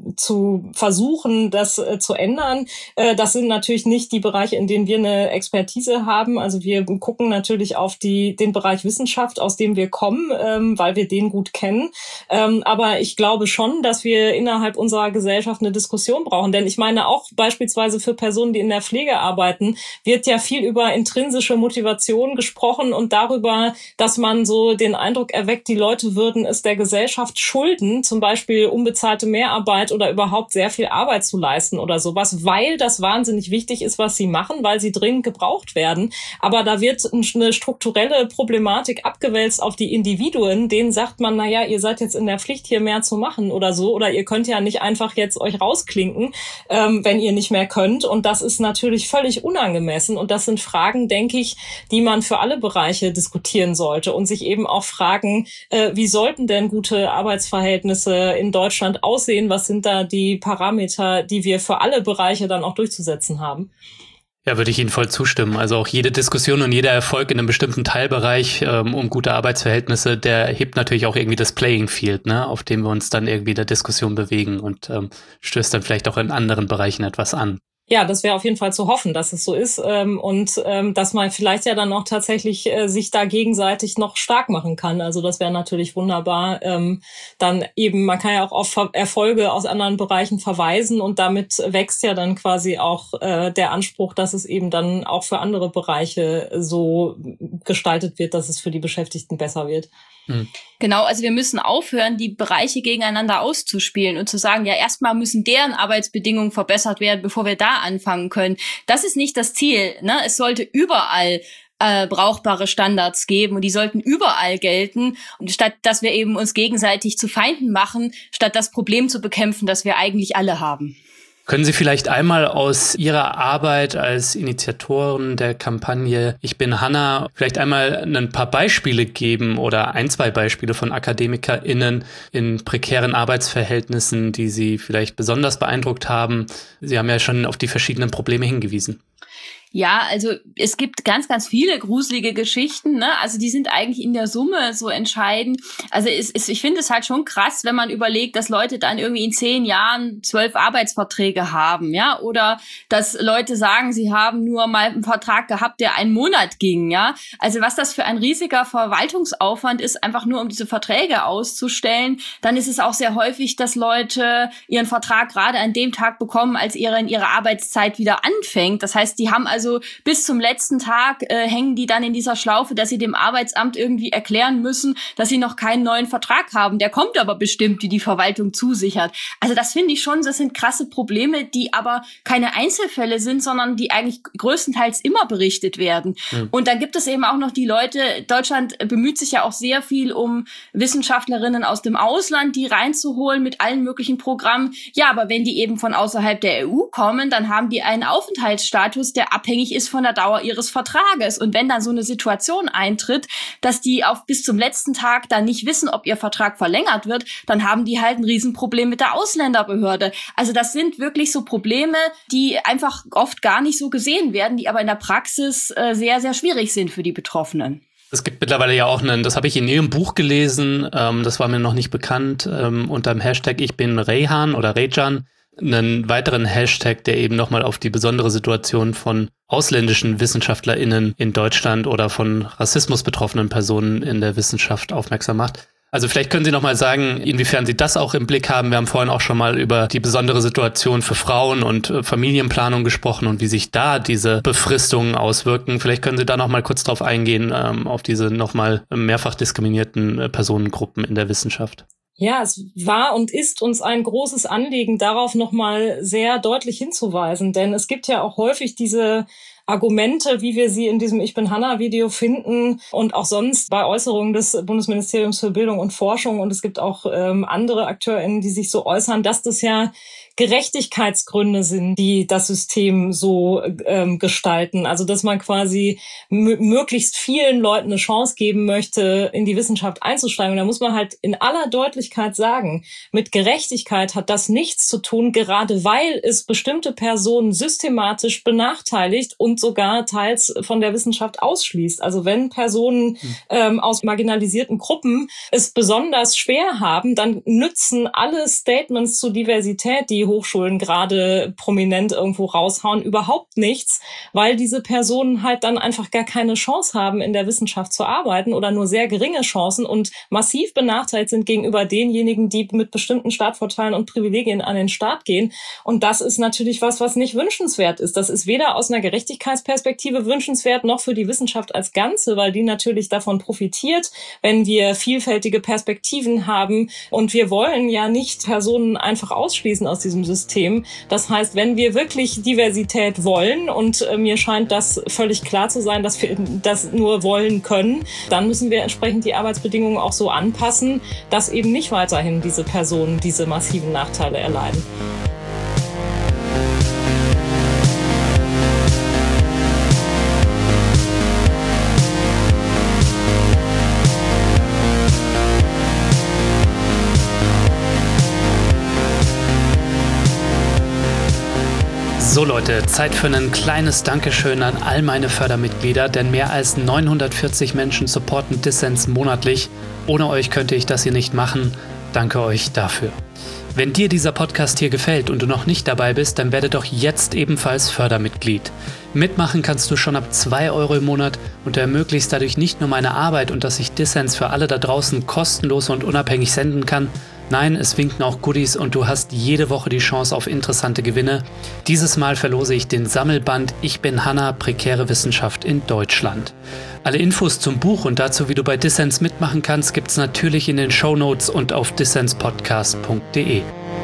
zu versuchen, das äh, zu ändern. Äh, das sind natürlich nicht die Bereiche, in denen wir eine Expertise haben. Also wir gucken natürlich auf die den Bereich Wissenschaft, aus dem wir kommen, ähm, weil wir den gut kennen. Ähm, aber ich glaube schon, dass wir innerhalb unserer Gesellschaft eine Diskussion brauchen. Denn ich meine, auch beispielsweise für Personen, die in der Pflege arbeiten, wird ja viel über intrinsische Motivation gesprochen und darüber, dass man so den Eindruck erweckt, die Leute würden es der Gesellschaft schulden, zum Beispiel unbezahlte Mehrarbeit oder überhaupt sehr viel Arbeit zu leisten oder sowas, weil das wahnsinnig wichtig ist, was sie machen, weil sie dringend gebraucht werden. Aber da wird eine strukturelle Problematik abgewälzt auf die Individuen, denen sagt man, naja, ihr seid jetzt in der Pflicht, hier mehr zu machen oder so, oder ihr könnt ja nicht einfach jetzt euch rausklinken, ähm, wenn ihr nicht mehr könnt. Und das ist natürlich völlig unangemessen. Und das sind Fragen, denke ich, die man für alle Bereiche diskutieren sollte und sich eben auch fragen, äh, wie sollten denn gute Arbeitsverhältnisse in Deutschland aussehen? Was sind da die Parameter, die wir für alle Bereiche dann auch durchzusetzen haben? Ja, würde ich Ihnen voll zustimmen. Also auch jede Diskussion und jeder Erfolg in einem bestimmten Teilbereich ähm, um gute Arbeitsverhältnisse, der hebt natürlich auch irgendwie das Playing Field, ne, auf dem wir uns dann irgendwie in der Diskussion bewegen und ähm, stößt dann vielleicht auch in anderen Bereichen etwas an. Ja, das wäre auf jeden Fall zu hoffen, dass es so ist ähm, und ähm, dass man vielleicht ja dann auch tatsächlich äh, sich da gegenseitig noch stark machen kann. Also das wäre natürlich wunderbar. Ähm, dann eben, man kann ja auch auf Ver- Erfolge aus anderen Bereichen verweisen und damit wächst ja dann quasi auch äh, der Anspruch, dass es eben dann auch für andere Bereiche so gestaltet wird, dass es für die Beschäftigten besser wird. Mhm. Genau, also wir müssen aufhören, die Bereiche gegeneinander auszuspielen und zu sagen, ja, erstmal müssen deren Arbeitsbedingungen verbessert werden, bevor wir da anfangen können. Das ist nicht das Ziel, ne? Es sollte überall äh, brauchbare Standards geben und die sollten überall gelten. Und statt, dass wir eben uns gegenseitig zu Feinden machen, statt das Problem zu bekämpfen, das wir eigentlich alle haben. Können Sie vielleicht einmal aus Ihrer Arbeit als Initiatoren der Kampagne Ich bin Hanna vielleicht einmal ein paar Beispiele geben oder ein, zwei Beispiele von AkademikerInnen in prekären Arbeitsverhältnissen, die Sie vielleicht besonders beeindruckt haben? Sie haben ja schon auf die verschiedenen Probleme hingewiesen. Ja, also es gibt ganz, ganz viele gruselige Geschichten, ne? Also die sind eigentlich in der Summe so entscheidend. Also es ist, ich finde es halt schon krass, wenn man überlegt, dass Leute dann irgendwie in zehn Jahren zwölf Arbeitsverträge haben, ja? Oder dass Leute sagen, sie haben nur mal einen Vertrag gehabt, der einen Monat ging, ja? Also was das für ein riesiger Verwaltungsaufwand ist, einfach nur um diese Verträge auszustellen. Dann ist es auch sehr häufig, dass Leute ihren Vertrag gerade an dem Tag bekommen, als ihre, in ihre Arbeitszeit wieder anfängt. Das heißt, die haben also Also bis zum letzten Tag äh, hängen die dann in dieser Schlaufe, dass sie dem Arbeitsamt irgendwie erklären müssen, dass sie noch keinen neuen Vertrag haben. Der kommt aber bestimmt, die die Verwaltung zusichert. Also das finde ich schon, das sind krasse Probleme, die aber keine Einzelfälle sind, sondern die eigentlich größtenteils immer berichtet werden. Mhm. Und dann gibt es eben auch noch die Leute, Deutschland bemüht sich ja auch sehr viel um Wissenschaftlerinnen aus dem Ausland, die reinzuholen mit allen möglichen Programmen. Ja, aber wenn die eben von außerhalb der E U kommen, dann haben die einen Aufenthaltsstatus, der abhängig ist von der Dauer ihres Vertrages. Und wenn dann so eine Situation eintritt, dass die auf bis zum letzten Tag dann nicht wissen, ob ihr Vertrag verlängert wird, dann haben die halt ein Riesenproblem mit der Ausländerbehörde. Also das sind wirklich so Probleme, die einfach oft gar nicht so gesehen werden, die aber in der Praxis äh, sehr, sehr schwierig sind für die Betroffenen. Es gibt mittlerweile ja auch einen, das habe ich in Ihrem Buch gelesen, ähm, das war mir noch nicht bekannt, ähm, unter dem Hashtag Ich bin Reyhan oder Reycan, einen weiteren Hashtag, der eben nochmal auf die besondere Situation von ausländischen WissenschaftlerInnen in Deutschland oder von Rassismus betroffenen Personen in der Wissenschaft aufmerksam macht. Also vielleicht können Sie nochmal sagen, inwiefern Sie das auch im Blick haben. Wir haben vorhin auch schon mal über die besondere Situation für Frauen und äh, Familienplanung gesprochen und wie sich da diese Befristungen auswirken. Vielleicht können Sie da nochmal kurz drauf eingehen, ähm, auf diese nochmal mehrfach diskriminierten äh, Personengruppen in der Wissenschaft. Ja, es war und ist uns ein großes Anliegen, darauf nochmal sehr deutlich hinzuweisen, denn es gibt ja auch häufig diese Argumente, wie wir sie in diesem Ich bin Hanna-Video finden und auch sonst bei Äußerungen des Bundesministeriums für Bildung und Forschung. Und es gibt auch ähm, andere AkteurInnen, die sich so äußern, dass das ja Gerechtigkeitsgründe sind, die das System so ähm, gestalten. Also dass man quasi m- möglichst vielen Leuten eine Chance geben möchte, in die Wissenschaft einzusteigen. Und da muss man halt in aller Deutlichkeit sagen, mit Gerechtigkeit hat das nichts zu tun, gerade weil es bestimmte Personen systematisch benachteiligt und sogar teils von der Wissenschaft ausschließt. Also wenn Personen ähm, aus marginalisierten Gruppen es besonders schwer haben, dann nützen alle Statements zu Diversität, die Hochschulen gerade prominent irgendwo raushauen, überhaupt nichts, weil diese Personen halt dann einfach gar keine Chance haben, in der Wissenschaft zu arbeiten oder nur sehr geringe Chancen und massiv benachteiligt sind gegenüber denjenigen, die mit bestimmten Startvorteilen und Privilegien an den Start gehen. Und das ist natürlich was, was nicht wünschenswert ist. Das ist weder aus einer Gerechtigkeitsperspektive wünschenswert, noch für die Wissenschaft als Ganze, weil die natürlich davon profitiert, wenn wir vielfältige Perspektiven haben. Und wir wollen ja nicht Personen einfach ausschließen aus diesem System. Das heißt, wenn wir wirklich Diversität wollen, und äh, mir scheint das völlig klar zu sein, dass wir das nur wollen können, dann müssen wir entsprechend die Arbeitsbedingungen auch so anpassen, dass eben nicht weiterhin diese Personen diese massiven Nachteile erleiden. So Leute, Zeit für ein kleines Dankeschön an all meine Fördermitglieder, denn mehr als neunhundertvierzig Menschen supporten Dissens monatlich. Ohne euch könnte ich das hier nicht machen. Danke euch dafür. Wenn dir dieser Podcast hier gefällt und du noch nicht dabei bist, dann werde doch jetzt ebenfalls Fördermitglied. Mitmachen kannst du schon ab zwei Euro im Monat und du ermöglichst dadurch nicht nur meine Arbeit und dass ich Dissens für alle da draußen kostenlos und unabhängig senden kann. Nein, es winken auch Goodies und du hast jede Woche die Chance auf interessante Gewinne. Dieses Mal verlose ich den Sammelband Ich bin Hanna, prekäre Wissenschaft in Deutschland. Alle Infos zum Buch und dazu, wie du bei Dissens mitmachen kannst, gibt's natürlich in den Shownotes und auf dissenspodcast punkt de.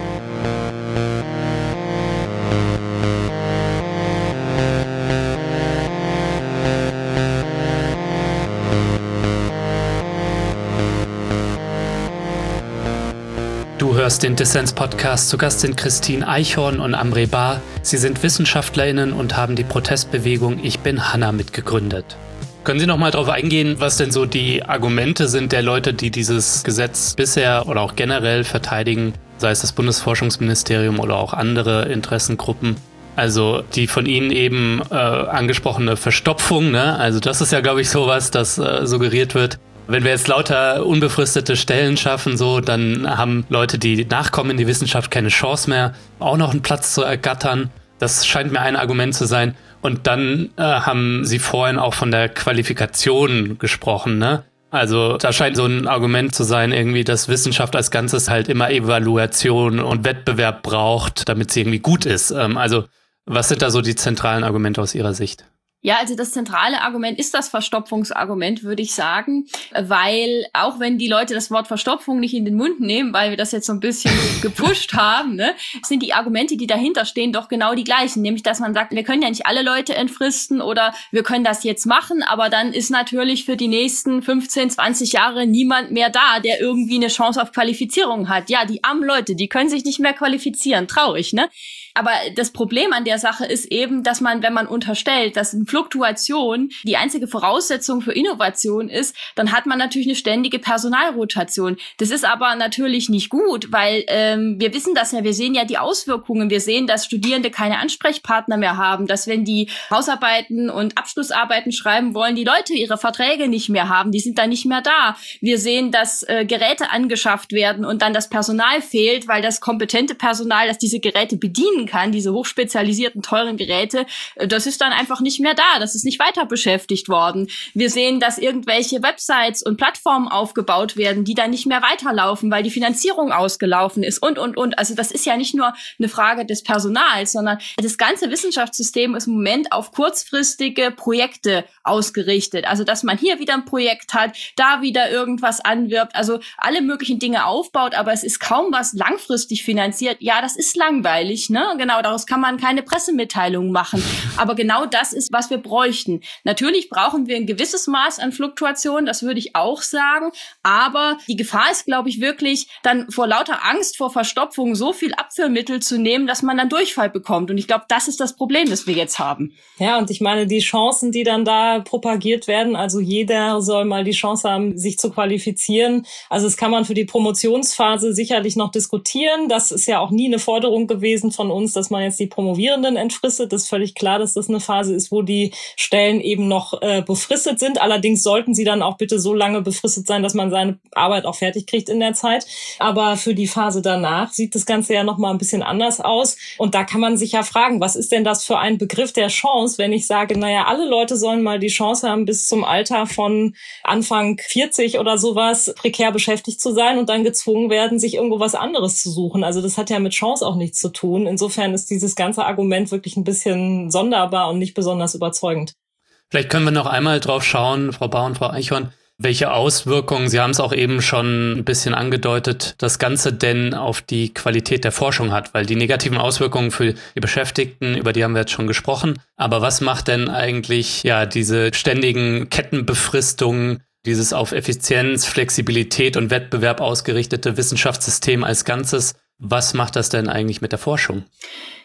Du hörst den Dissens-Podcast. Zu Gast sind Christine Eichhorn und Amre Bar. Sie sind WissenschaftlerInnen und haben die Protestbewegung Ich bin Hanna mitgegründet. Können Sie noch mal darauf eingehen, was denn so die Argumente sind der Leute, die dieses Gesetz bisher oder auch generell verteidigen, sei es das Bundesforschungsministerium oder auch andere Interessengruppen? Also die von Ihnen eben äh, angesprochene Verstopfung, ne? Also das ist ja, glaube ich, sowas, das äh, suggeriert wird. Wenn wir jetzt lauter unbefristete Stellen schaffen, so, dann haben Leute, die nachkommen in die Wissenschaft, keine Chance mehr, auch noch einen Platz zu ergattern. Das scheint mir ein Argument zu sein. Und dann äh, haben Sie vorhin auch von der Qualifikation gesprochen, ne? Also da scheint so ein Argument zu sein, irgendwie, dass Wissenschaft als Ganzes halt immer Evaluation und Wettbewerb braucht, damit sie irgendwie gut ist. Ähm, also was sind da so die zentralen Argumente aus Ihrer Sicht? Ja, also das zentrale Argument ist das Verstopfungsargument, würde ich sagen, weil auch wenn die Leute das Wort Verstopfung nicht in den Mund nehmen, weil wir das jetzt so ein bisschen gepusht haben, ne, sind die Argumente, die dahinter stehen, doch genau die gleichen. Nämlich, dass man sagt, wir können ja nicht alle Leute entfristen oder wir können das jetzt machen, aber dann ist natürlich für die nächsten fünfzehn, zwanzig Jahre niemand mehr da, der irgendwie eine Chance auf Qualifizierung hat. Ja, die armen Leute, die können sich nicht mehr qualifizieren. Traurig, ne? Aber das Problem an der Sache ist eben, dass man, wenn man unterstellt, dass eine Fluktuation die einzige Voraussetzung für Innovation ist, dann hat man natürlich eine ständige Personalrotation. Das ist aber natürlich nicht gut, weil ähm, wir wissen das ja, wir sehen ja die Auswirkungen. Wir sehen, dass Studierende keine Ansprechpartner mehr haben, dass wenn die Hausarbeiten und Abschlussarbeiten schreiben wollen, die Leute ihre Verträge nicht mehr haben, die sind dann nicht mehr da. Wir sehen, dass äh, Geräte angeschafft werden und dann das Personal fehlt, weil das kompetente Personal, das diese Geräte bedienen kann, diese hochspezialisierten, teuren Geräte, das ist dann einfach nicht mehr da. Das ist nicht weiter beschäftigt worden. Wir sehen, dass irgendwelche Websites und Plattformen aufgebaut werden, die dann nicht mehr weiterlaufen, weil die Finanzierung ausgelaufen ist und, und, und. Also das ist ja nicht nur eine Frage des Personals, sondern das ganze Wissenschaftssystem ist im Moment auf kurzfristige Projekte ausgerichtet. Also dass man hier wieder ein Projekt hat, da wieder irgendwas anwirbt, also alle möglichen Dinge aufbaut, aber es ist kaum was langfristig finanziert. Ja, das ist langweilig, ne? Genau, daraus kann man keine Pressemitteilungen machen. Aber genau das ist, was wir bräuchten. Natürlich brauchen wir ein gewisses Maß an Fluktuation, das würde ich auch sagen. Aber die Gefahr ist, glaube ich, wirklich, dann vor lauter Angst vor Verstopfung so viel Abführmittel zu nehmen, dass man dann Durchfall bekommt. Und ich glaube, das ist das Problem, das wir jetzt haben. Ja, und ich meine, die Chancen, die dann da propagiert werden, also jeder soll mal die Chance haben, sich zu qualifizieren. Also das kann man für die Promotionsphase sicherlich noch diskutieren. Das ist ja auch nie eine Forderung gewesen von uns, dass man jetzt die Promovierenden entfristet. Das ist völlig klar, dass das eine Phase ist, wo die Stellen eben noch äh, befristet sind. Allerdings sollten sie dann auch bitte so lange befristet sein, dass man seine Arbeit auch fertig kriegt in der Zeit. Aber für die Phase danach sieht das Ganze ja noch mal ein bisschen anders aus. Und da kann man sich ja fragen, was ist denn das für ein Begriff der Chance, wenn ich sage, naja, alle Leute sollen mal die Chance haben, bis zum Alter von Anfang vierzig oder sowas prekär beschäftigt zu sein und dann gezwungen werden, sich irgendwo was anderes zu suchen. Also das hat ja mit Chance auch nichts zu tun. Insofern ist dieses ganze Argument wirklich ein bisschen sonderbar und nicht besonders überzeugend. Vielleicht können wir noch einmal drauf schauen, Frau Bar und Frau Eichhorn, welche Auswirkungen, Sie haben es auch eben schon ein bisschen angedeutet, das Ganze denn auf die Qualität der Forschung hat, weil die negativen Auswirkungen für die Beschäftigten, über die haben wir jetzt schon gesprochen. Aber was macht denn eigentlich ja diese ständigen Kettenbefristungen, dieses auf Effizienz, Flexibilität und Wettbewerb ausgerichtete Wissenschaftssystem als Ganzes? Was macht das denn eigentlich mit der Forschung?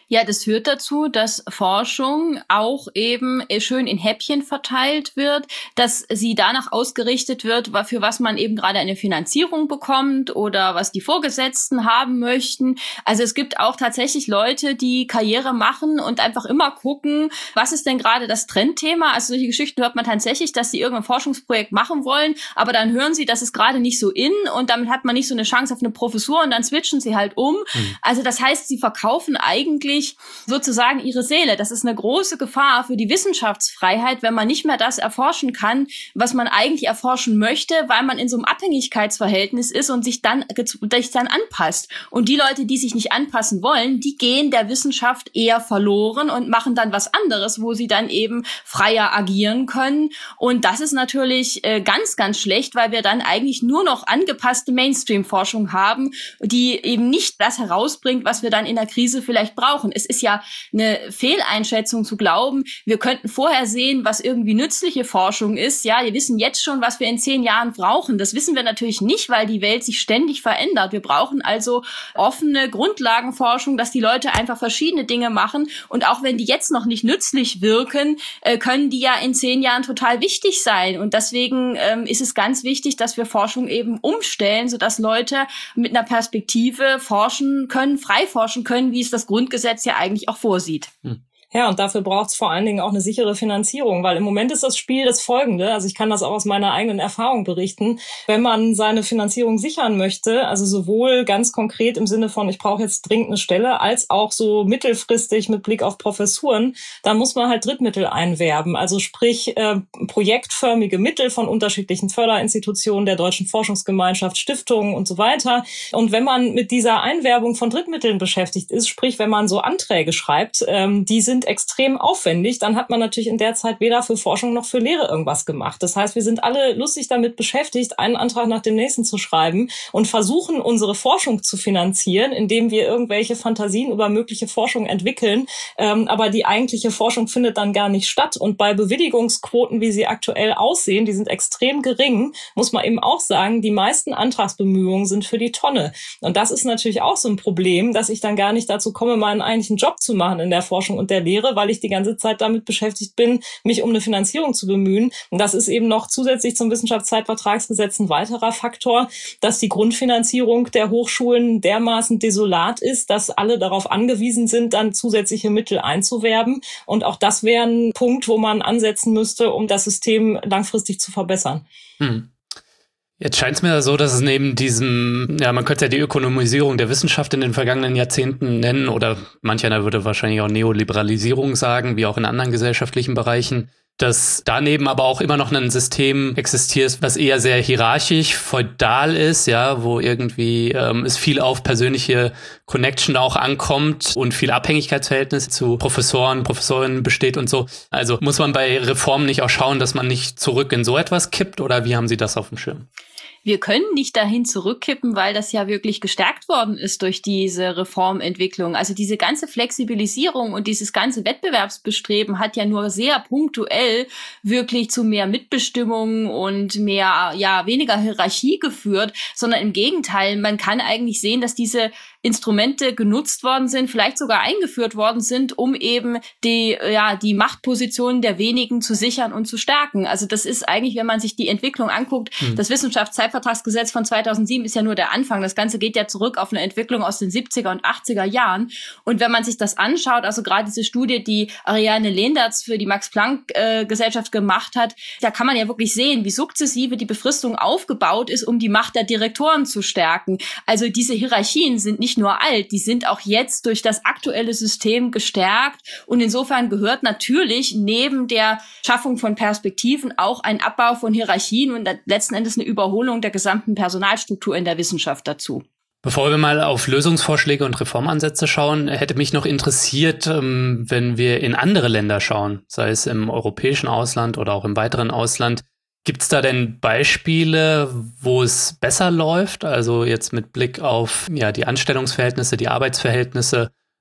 Ja, das führt dazu, dass Forschung auch eben schön in Häppchen verteilt wird, dass sie danach ausgerichtet wird, für was man eben gerade eine Finanzierung bekommt oder was die Vorgesetzten haben möchten. Also es gibt auch tatsächlich Leute, die Karriere machen und einfach immer gucken, was ist denn gerade das Trendthema. Also solche Geschichten hört man tatsächlich, dass sie irgendein Forschungsprojekt machen wollen, aber dann hören sie, das ist gerade nicht so in und damit hat man nicht so eine Chance auf eine Professur und dann switchen sie halt um. Mhm. Also das heißt, sie verkaufen eigentlich sozusagen ihre Seele. Das ist eine große Gefahr für die Wissenschaftsfreiheit, wenn man nicht mehr das erforschen kann, was man eigentlich erforschen möchte, weil man in so einem Abhängigkeitsverhältnis ist und sich dann, sich dann anpasst. Und die Leute, die sich nicht anpassen wollen, die gehen der Wissenschaft eher verloren und machen dann was anderes, wo sie dann eben freier agieren können. Und das ist natürlich äh, ganz, ganz schlecht, weil wir dann eigentlich nur noch angepasste Mainstream-Forschung haben, die eben nicht das herausbringt, was wir dann in der Krise vielleicht brauchen. Es ist ja eine Fehleinschätzung zu glauben, wir könnten vorher sehen, was irgendwie nützliche Forschung ist. Ja, wir wissen jetzt schon, was wir in zehn Jahren brauchen. Das wissen wir natürlich nicht, weil die Welt sich ständig verändert. Wir brauchen also offene Grundlagenforschung, dass die Leute einfach verschiedene Dinge machen. Und auch wenn die jetzt noch nicht nützlich wirken, äh, können die ja in zehn Jahren total wichtig sein. Und deswegen ähm, ist es ganz wichtig, dass wir Forschung eben umstellen, sodass Leute mit einer Perspektive forschen können, frei forschen können, wie es das Grundgesetz ja eigentlich auch vorsieht. Hm. Ja, und dafür braucht es vor allen Dingen auch eine sichere Finanzierung, weil im Moment ist das Spiel das folgende, also ich kann das auch aus meiner eigenen Erfahrung berichten, wenn man seine Finanzierung sichern möchte, also sowohl ganz konkret im Sinne von, ich brauche jetzt dringend eine Stelle, als auch so mittelfristig mit Blick auf Professuren, dann muss man halt Drittmittel einwerben, also sprich äh, projektförmige Mittel von unterschiedlichen Förderinstitutionen, der Deutschen Forschungsgemeinschaft, Stiftungen und so weiter. Und wenn man mit dieser Einwerbung von Drittmitteln beschäftigt ist, sprich wenn man so Anträge schreibt, ähm, die sind extrem aufwendig, dann hat man natürlich in der Zeit weder für Forschung noch für Lehre irgendwas gemacht. Das heißt, wir sind alle lustig damit beschäftigt, einen Antrag nach dem nächsten zu schreiben und versuchen, unsere Forschung zu finanzieren, indem wir irgendwelche Fantasien über mögliche Forschung entwickeln. Ähm, aber die eigentliche Forschung findet dann gar nicht statt. Und bei Bewilligungsquoten, wie sie aktuell aussehen, die sind extrem gering, muss man eben auch sagen, die meisten Antragsbemühungen sind für die Tonne. Und das ist natürlich auch so ein Problem, dass ich dann gar nicht dazu komme, meinen eigentlichen Job zu machen in der Forschung und der Lehre, weil ich die ganze Zeit damit beschäftigt bin, mich um eine Finanzierung zu bemühen. Und das ist eben noch zusätzlich zum Wissenschaftszeitvertragsgesetz ein weiterer Faktor, dass die Grundfinanzierung der Hochschulen dermaßen desolat ist, dass alle darauf angewiesen sind, dann zusätzliche Mittel einzuwerben. Und auch das wäre ein Punkt, wo man ansetzen müsste, um das System langfristig zu verbessern. Hm. Jetzt scheint es mir so, dass es neben diesem, ja, man könnte ja die Ökonomisierung der Wissenschaft in den vergangenen Jahrzehnten nennen, oder manch einer würde wahrscheinlich auch Neoliberalisierung sagen, wie auch in anderen gesellschaftlichen Bereichen, dass daneben aber auch immer noch ein System existiert, was eher sehr hierarchisch, feudal ist, ja, wo irgendwie ähm, es viel auf persönliche Connection auch ankommt und viel Abhängigkeitsverhältnis zu Professoren, Professorinnen besteht und so. Also muss man bei Reformen nicht auch schauen, dass man nicht zurück in so etwas kippt, oder wie haben Sie das auf dem Schirm? Wir können nicht dahin zurückkippen, weil das ja wirklich gestärkt worden ist durch diese Reformentwicklung. Also diese ganze Flexibilisierung und dieses ganze Wettbewerbsbestreben hat ja nur sehr punktuell wirklich zu mehr Mitbestimmung und mehr, ja, weniger Hierarchie geführt, sondern im Gegenteil, man kann eigentlich sehen, dass diese Instrumente genutzt worden sind, vielleicht sogar eingeführt worden sind, um eben die, ja, die Machtpositionen der wenigen zu sichern und zu stärken. Also das ist eigentlich, wenn man sich die Entwicklung anguckt, hm. das Wissenschaftszeitvertragsgesetz von zweitausendsieben ist ja nur der Anfang. Das Ganze geht ja zurück auf eine Entwicklung aus den siebziger und achtziger Jahren. Und wenn man sich das anschaut, also gerade diese Studie, die Ariane Leendertz für die Max-Planck-Gesellschaft gemacht hat, da kann man ja wirklich sehen, wie sukzessive die Befristung aufgebaut ist, um die Macht der Direktoren zu stärken. Also diese Hierarchien sind nicht nur alt, die sind auch jetzt durch das aktuelle System gestärkt. Und insofern gehört natürlich neben der Schaffung von Perspektiven auch ein Abbau von Hierarchien und letzten Endes eine Überholung der gesamten Personalstruktur in der Wissenschaft dazu. Bevor wir mal auf Lösungsvorschläge und Reformansätze schauen, hätte mich noch interessiert, wenn wir in andere Länder schauen, sei es im europäischen Ausland oder auch im weiteren Ausland. Gibt es da denn Beispiele, wo es besser läuft? Also jetzt mit Blick auf ja die Anstellungsverhältnisse, die Arbeitsverhältnisse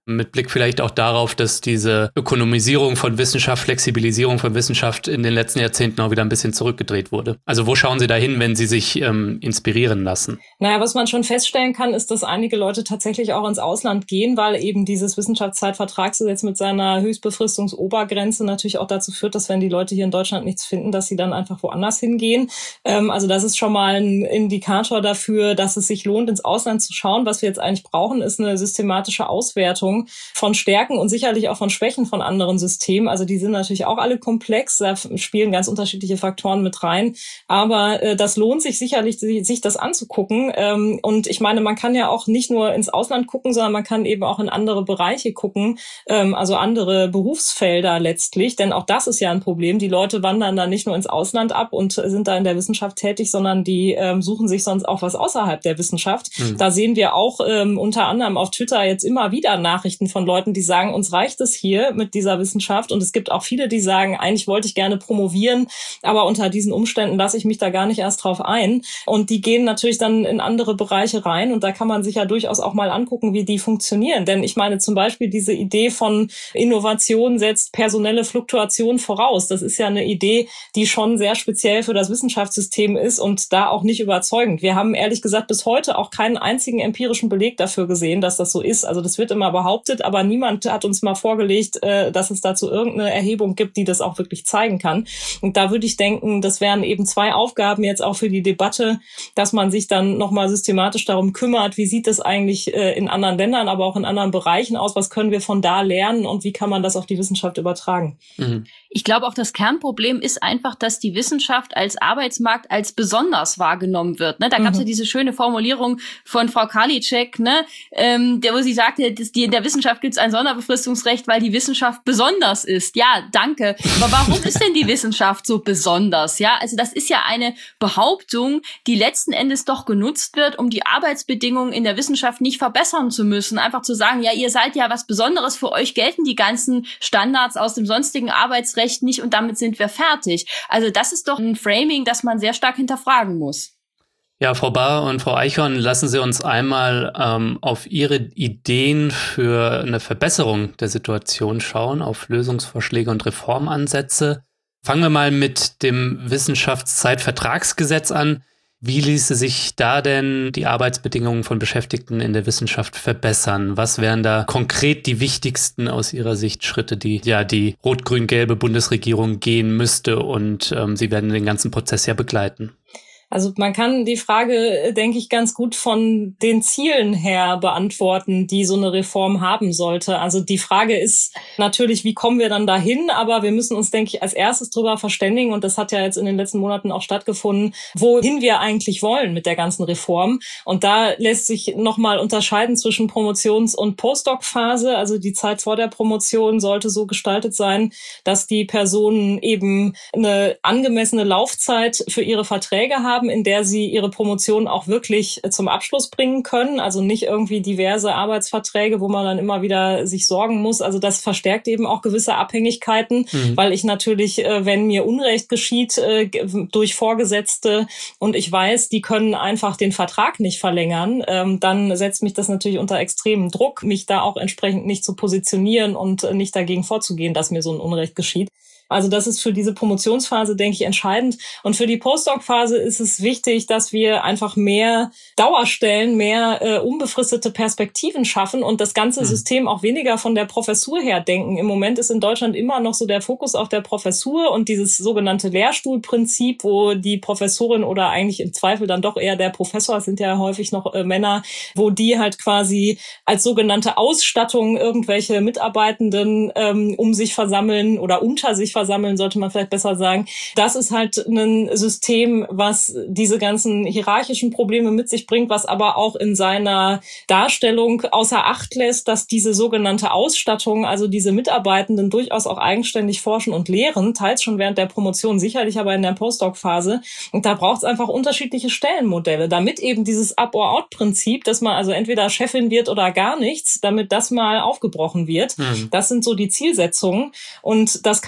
Mit Blick vielleicht auch darauf, dass diese Ökonomisierung von Wissenschaft, Flexibilisierung von Wissenschaft in den letzten Jahrzehnten auch wieder ein bisschen zurückgedreht wurde. Also wo schauen Sie da hin, wenn Sie sich ähm, inspirieren lassen? Naja, was man schon feststellen kann, ist, dass einige Leute tatsächlich auch ins Ausland gehen, weil eben dieses Wissenschaftszeitvertragsgesetz mit seiner Höchstbefristungsobergrenze natürlich auch dazu führt, dass wenn die Leute hier in Deutschland nichts finden, dass sie dann einfach woanders hingehen. Ähm, also das ist schon mal ein Indikator dafür, dass es sich lohnt, ins Ausland zu schauen. Was wir jetzt eigentlich brauchen, ist eine systematische Auswertung von Stärken und sicherlich auch von Schwächen von anderen Systemen. Also die sind natürlich auch alle komplex, da spielen ganz unterschiedliche Faktoren mit rein. Aber äh, das lohnt sich sicherlich, sich das anzugucken. Ähm, und ich meine, man kann ja auch nicht nur ins Ausland gucken, sondern man kann eben auch in andere Bereiche gucken, ähm, also andere Berufsfelder letztlich. Denn auch das ist ja ein Problem. Die Leute wandern dann nicht nur ins Ausland ab und sind da in der Wissenschaft tätig, sondern die ähm, suchen sich sonst auch was außerhalb der Wissenschaft. Mhm. Da sehen wir auch ähm, unter anderem auf Twitter jetzt immer wieder Nachrichten von Leuten, die sagen, uns reicht es hier mit dieser Wissenschaft. Und es gibt auch viele, die sagen, eigentlich wollte ich gerne promovieren, aber unter diesen Umständen lasse ich mich da gar nicht erst drauf ein. Und die gehen natürlich dann in andere Bereiche rein. Und da kann man sich ja durchaus auch mal angucken, wie die funktionieren. Denn ich meine zum Beispiel diese Idee von Innovation setzt personelle Fluktuation voraus. Das ist ja eine Idee, die schon sehr speziell für das Wissenschaftssystem ist und da auch nicht überzeugend. Wir haben ehrlich gesagt bis heute auch keinen einzigen empirischen Beleg dafür gesehen, dass das so ist. Also das wird immer behauptet, aber niemand hat uns mal vorgelegt, dass es dazu irgendeine Erhebung gibt, die das auch wirklich zeigen kann. Und da würde ich denken, das wären eben zwei Aufgaben jetzt auch für die Debatte, dass man sich dann nochmal systematisch darum kümmert, wie sieht es eigentlich in anderen Ländern, aber auch in anderen Bereichen aus, was können wir von da lernen und wie kann man das auf die Wissenschaft übertragen. Mhm. Ich glaube auch, das Kernproblem ist einfach, dass die Wissenschaft als Arbeitsmarkt als besonders wahrgenommen wird. Ne? Da gab es mhm. ja diese schöne Formulierung von Frau Karliczek, ne? ähm, der, wo sie sagte, dass die in der Wissenschaft gibt es ein Sonderbefristungsrecht, weil die Wissenschaft besonders ist. Ja, danke. Aber warum ist denn die Wissenschaft so besonders? Ja, also das ist ja eine Behauptung, die letzten Endes doch genutzt wird, um die Arbeitsbedingungen in der Wissenschaft nicht verbessern zu müssen. Einfach zu sagen, ja, ihr seid ja was Besonderes, für euch gelten die ganzen Standards aus dem sonstigen Arbeitsrecht nicht und damit sind wir fertig. Also das ist doch ein Framing, das man sehr stark hinterfragen muss. Ja, Frau Bahr und Frau Eichhorn, lassen Sie uns einmal ähm, auf Ihre Ideen für eine Verbesserung der Situation schauen, auf Lösungsvorschläge und Reformansätze. Fangen wir mal mit dem Wissenschaftszeitvertragsgesetz an. Wie ließe sich da denn die Arbeitsbedingungen von Beschäftigten in der Wissenschaft verbessern? Was wären da konkret die wichtigsten aus Ihrer Sicht Schritte, die ja die rot-grün-gelbe Bundesregierung gehen müsste und ähm, Sie werden den ganzen Prozess ja begleiten? Also man kann die Frage, denke ich, ganz gut von den Zielen her beantworten, die so eine Reform haben sollte. Also die Frage ist natürlich, wie kommen wir dann dahin? Aber wir müssen uns, denke ich, als erstes drüber verständigen, und das hat ja jetzt in den letzten Monaten auch stattgefunden, wohin wir eigentlich wollen mit der ganzen Reform. Und da lässt sich nochmal unterscheiden zwischen Promotions- und Postdoc-Phase. Also die Zeit vor der Promotion sollte so gestaltet sein, dass die Personen eben eine angemessene Laufzeit für ihre Verträge haben, in der sie ihre Promotion auch wirklich zum Abschluss bringen können. Also nicht irgendwie diverse Arbeitsverträge, wo man dann immer wieder sich sorgen muss. Also das verstärkt eben auch gewisse Abhängigkeiten, mhm. weil ich natürlich, wenn mir Unrecht geschieht durch Vorgesetzte und ich weiß, die können einfach den Vertrag nicht verlängern, dann setzt mich das natürlich unter extremen Druck, mich da auch entsprechend nicht zu positionieren und nicht dagegen vorzugehen, dass mir so ein Unrecht geschieht. Also das ist für diese Promotionsphase, denke ich, entscheidend. Und für die Postdoc-Phase ist es wichtig, dass wir einfach mehr Dauerstellen, mehr äh, unbefristete Perspektiven schaffen und das ganze mhm. System auch weniger von der Professur her denken. Im Moment ist in Deutschland immer noch so der Fokus auf der Professur und dieses sogenannte Lehrstuhlprinzip, wo die Professorin oder eigentlich im Zweifel dann doch eher der Professor, es sind ja häufig noch äh, Männer, wo die halt quasi als sogenannte Ausstattung irgendwelche Mitarbeitenden ähm, um sich versammeln oder unter sich versammeln, sollte man vielleicht besser sagen. Das ist halt ein System, was diese ganzen hierarchischen Probleme mit sich bringt, was aber auch in seiner Darstellung außer Acht lässt, dass diese sogenannte Ausstattung, also diese Mitarbeitenden durchaus auch eigenständig forschen und lehren, teils schon während der Promotion, sicherlich aber in der Postdoc-Phase. Und da braucht es einfach unterschiedliche Stellenmodelle, damit eben dieses Up-or-Out-Prinzip, dass man also entweder Chefin wird oder gar nichts, damit das mal aufgebrochen wird. Mhm. Das sind so die Zielsetzungen. Und das kann man über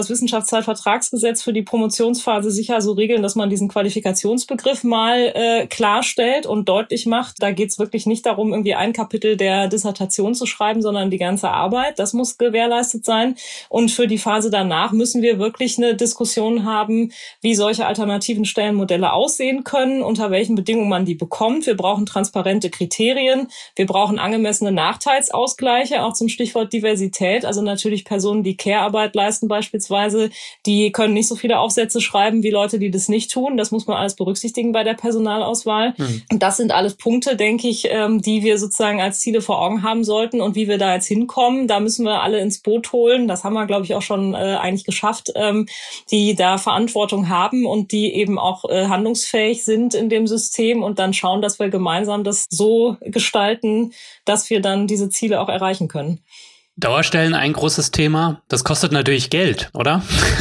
das Wissenschaftszeitvertragsgesetz für die Promotionsphase sicher so regeln, dass man diesen Qualifikationsbegriff mal äh, klarstellt und deutlich macht. Da geht es wirklich nicht darum, irgendwie ein Kapitel der Dissertation zu schreiben, sondern die ganze Arbeit. Das muss gewährleistet sein. Und für die Phase danach müssen wir wirklich eine Diskussion haben, wie solche alternativen Stellenmodelle aussehen können, unter welchen Bedingungen man die bekommt. Wir brauchen transparente Kriterien. Wir brauchen angemessene Nachteilsausgleiche, auch zum Stichwort Diversität. Also natürlich Personen, die Care-Arbeit leisten beispielsweise, die können nicht so viele Aufsätze schreiben wie Leute, die das nicht tun. Das muss man alles berücksichtigen bei der Personalauswahl. Mhm. Und das sind alles Punkte, denke ich, die wir sozusagen als Ziele vor Augen haben sollten. Und wie wir da jetzt hinkommen, da müssen wir alle ins Boot holen. Das haben wir, glaube ich, auch schon äh, eigentlich geschafft, ähm, die da Verantwortung haben und die eben auch äh, handlungsfähig sind in dem System und dann schauen, dass wir gemeinsam das so gestalten, dass wir dann diese Ziele auch erreichen können. Dauerstellen, ein großes Thema. Das kostet natürlich Geld, oder?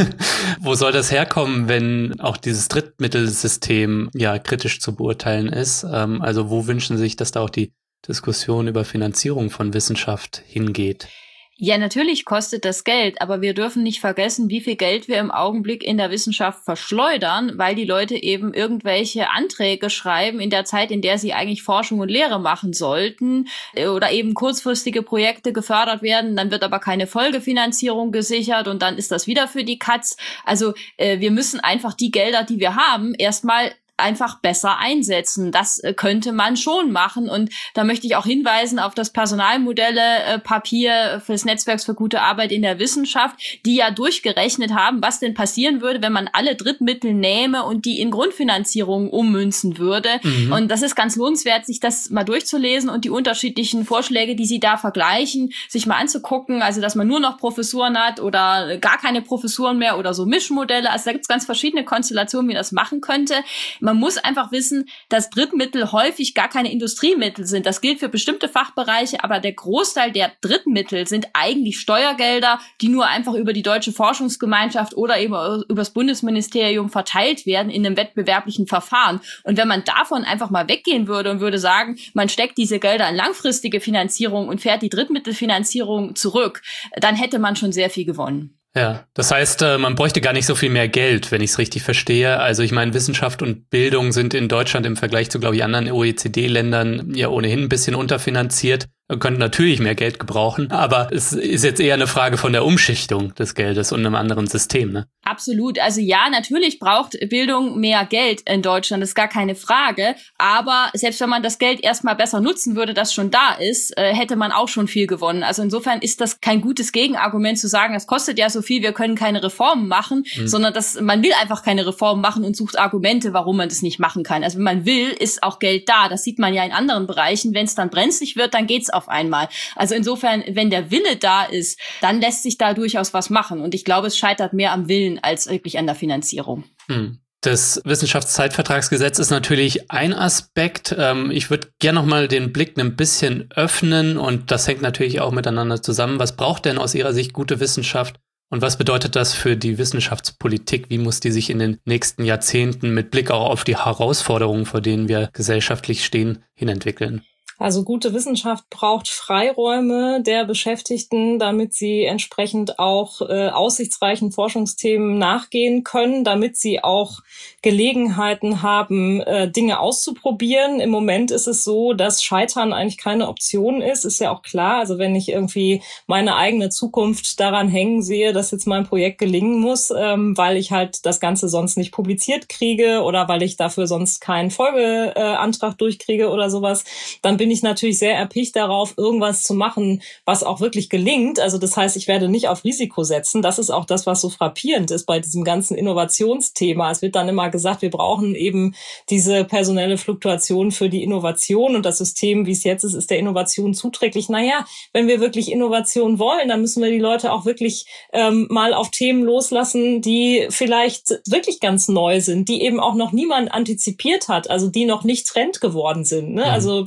Wo soll das herkommen, wenn auch dieses Drittmittelsystem ja kritisch zu beurteilen ist? Ähm, also wo wünschen Sie sich, dass da auch die Diskussion über Finanzierung von Wissenschaft hingeht? Ja, natürlich kostet das Geld, aber wir dürfen nicht vergessen, wie viel Geld wir im Augenblick in der Wissenschaft verschleudern, weil die Leute eben irgendwelche Anträge schreiben in der Zeit, in der sie eigentlich Forschung und Lehre machen sollten oder eben kurzfristige Projekte gefördert werden, dann wird aber keine Folgefinanzierung gesichert und dann ist das wieder für die Katz. Also äh, wir müssen einfach die Gelder, die wir haben, erstmal einfach besser einsetzen. Das äh, könnte man schon machen. Und da möchte ich auch hinweisen auf das Personalmodelle-Papier äh, für das Netzwerk für gute Arbeit in der Wissenschaft, die ja durchgerechnet haben, was denn passieren würde, wenn man alle Drittmittel nähme und die in Grundfinanzierung ummünzen würde. Mhm. Und das ist ganz lohnenswert, sich das mal durchzulesen und die unterschiedlichen Vorschläge, die sie da vergleichen, sich mal anzugucken. Also, dass man nur noch Professuren hat oder gar keine Professuren mehr oder so Mischmodelle. Also, da gibt es ganz verschiedene Konstellationen, wie man das machen könnte. Man muss einfach wissen, dass Drittmittel häufig gar keine Industriemittel sind. Das gilt für bestimmte Fachbereiche, aber der Großteil der Drittmittel sind eigentlich Steuergelder, die nur einfach über die Deutsche Forschungsgemeinschaft oder eben über das Bundesministerium verteilt werden in einem wettbewerblichen Verfahren. Und wenn man davon einfach mal weggehen würde und würde sagen, man steckt diese Gelder in langfristige Finanzierung und fährt die Drittmittelfinanzierung zurück, dann hätte man schon sehr viel gewonnen. Ja, das heißt, man bräuchte gar nicht so viel mehr Geld, wenn ich es richtig verstehe. Also ich meine, Wissenschaft und Bildung sind in Deutschland im Vergleich zu, glaube ich, anderen O E C D-Ländern ja ohnehin ein bisschen unterfinanziert. Man könnte natürlich mehr Geld gebrauchen, aber es ist jetzt eher eine Frage von der Umschichtung des Geldes und einem anderen System, ne? Absolut. Also ja, natürlich braucht Bildung mehr Geld in Deutschland, das ist gar keine Frage. Aber selbst wenn man das Geld erstmal besser nutzen würde, das schon da ist, äh, hätte man auch schon viel gewonnen. Also insofern ist das kein gutes Gegenargument zu sagen, das kostet ja so viel, wir können keine Reformen machen, mhm. sondern das, man will einfach keine Reformen machen und sucht Argumente, warum man das nicht machen kann. Also wenn man will, ist auch Geld da. Das sieht man ja in anderen Bereichen. Wenn es dann brenzlig wird, dann geht's auf einmal. Also insofern, wenn der Wille da ist, dann lässt sich da durchaus was machen. Und ich glaube, es scheitert mehr am Willen als wirklich an der Finanzierung. Hm. Das Wissenschaftszeitvertragsgesetz ist natürlich ein Aspekt. Ich würde gerne noch mal den Blick ein bisschen öffnen und das hängt natürlich auch miteinander zusammen. Was braucht denn aus Ihrer Sicht gute Wissenschaft und was bedeutet das für die Wissenschaftspolitik? Wie muss die sich in den nächsten Jahrzehnten mit Blick auch auf die Herausforderungen, vor denen wir gesellschaftlich stehen, hinentwickeln? Also gute Wissenschaft braucht Freiräume der Beschäftigten, damit sie entsprechend auch äh, aussichtsreichen Forschungsthemen nachgehen können, damit sie auch Gelegenheiten haben, äh, Dinge auszuprobieren. Im Moment ist es so, dass Scheitern eigentlich keine Option ist, ist ja auch klar. Also wenn ich irgendwie meine eigene Zukunft daran hängen sehe, dass jetzt mein Projekt gelingen muss, ähm, weil ich halt das Ganze sonst nicht publiziert kriege oder weil ich dafür sonst keinen Folgeantrag äh, durchkriege oder sowas, dann bin ich natürlich sehr erpicht darauf, irgendwas zu machen, was auch wirklich gelingt. Also das heißt, ich werde nicht auf Risiko setzen. Das ist auch das, was so frappierend ist bei diesem ganzen Innovationsthema. Es wird dann immer gesagt, wir brauchen eben diese personelle Fluktuation für die Innovation und das System, wie es jetzt ist, ist der Innovation zuträglich. Naja, wenn wir wirklich Innovation wollen, dann müssen wir die Leute auch wirklich ähm, mal auf Themen loslassen, die vielleicht wirklich ganz neu sind, die eben auch noch niemand antizipiert hat, also die noch nicht Trend geworden sind. Ne? Also, dass sie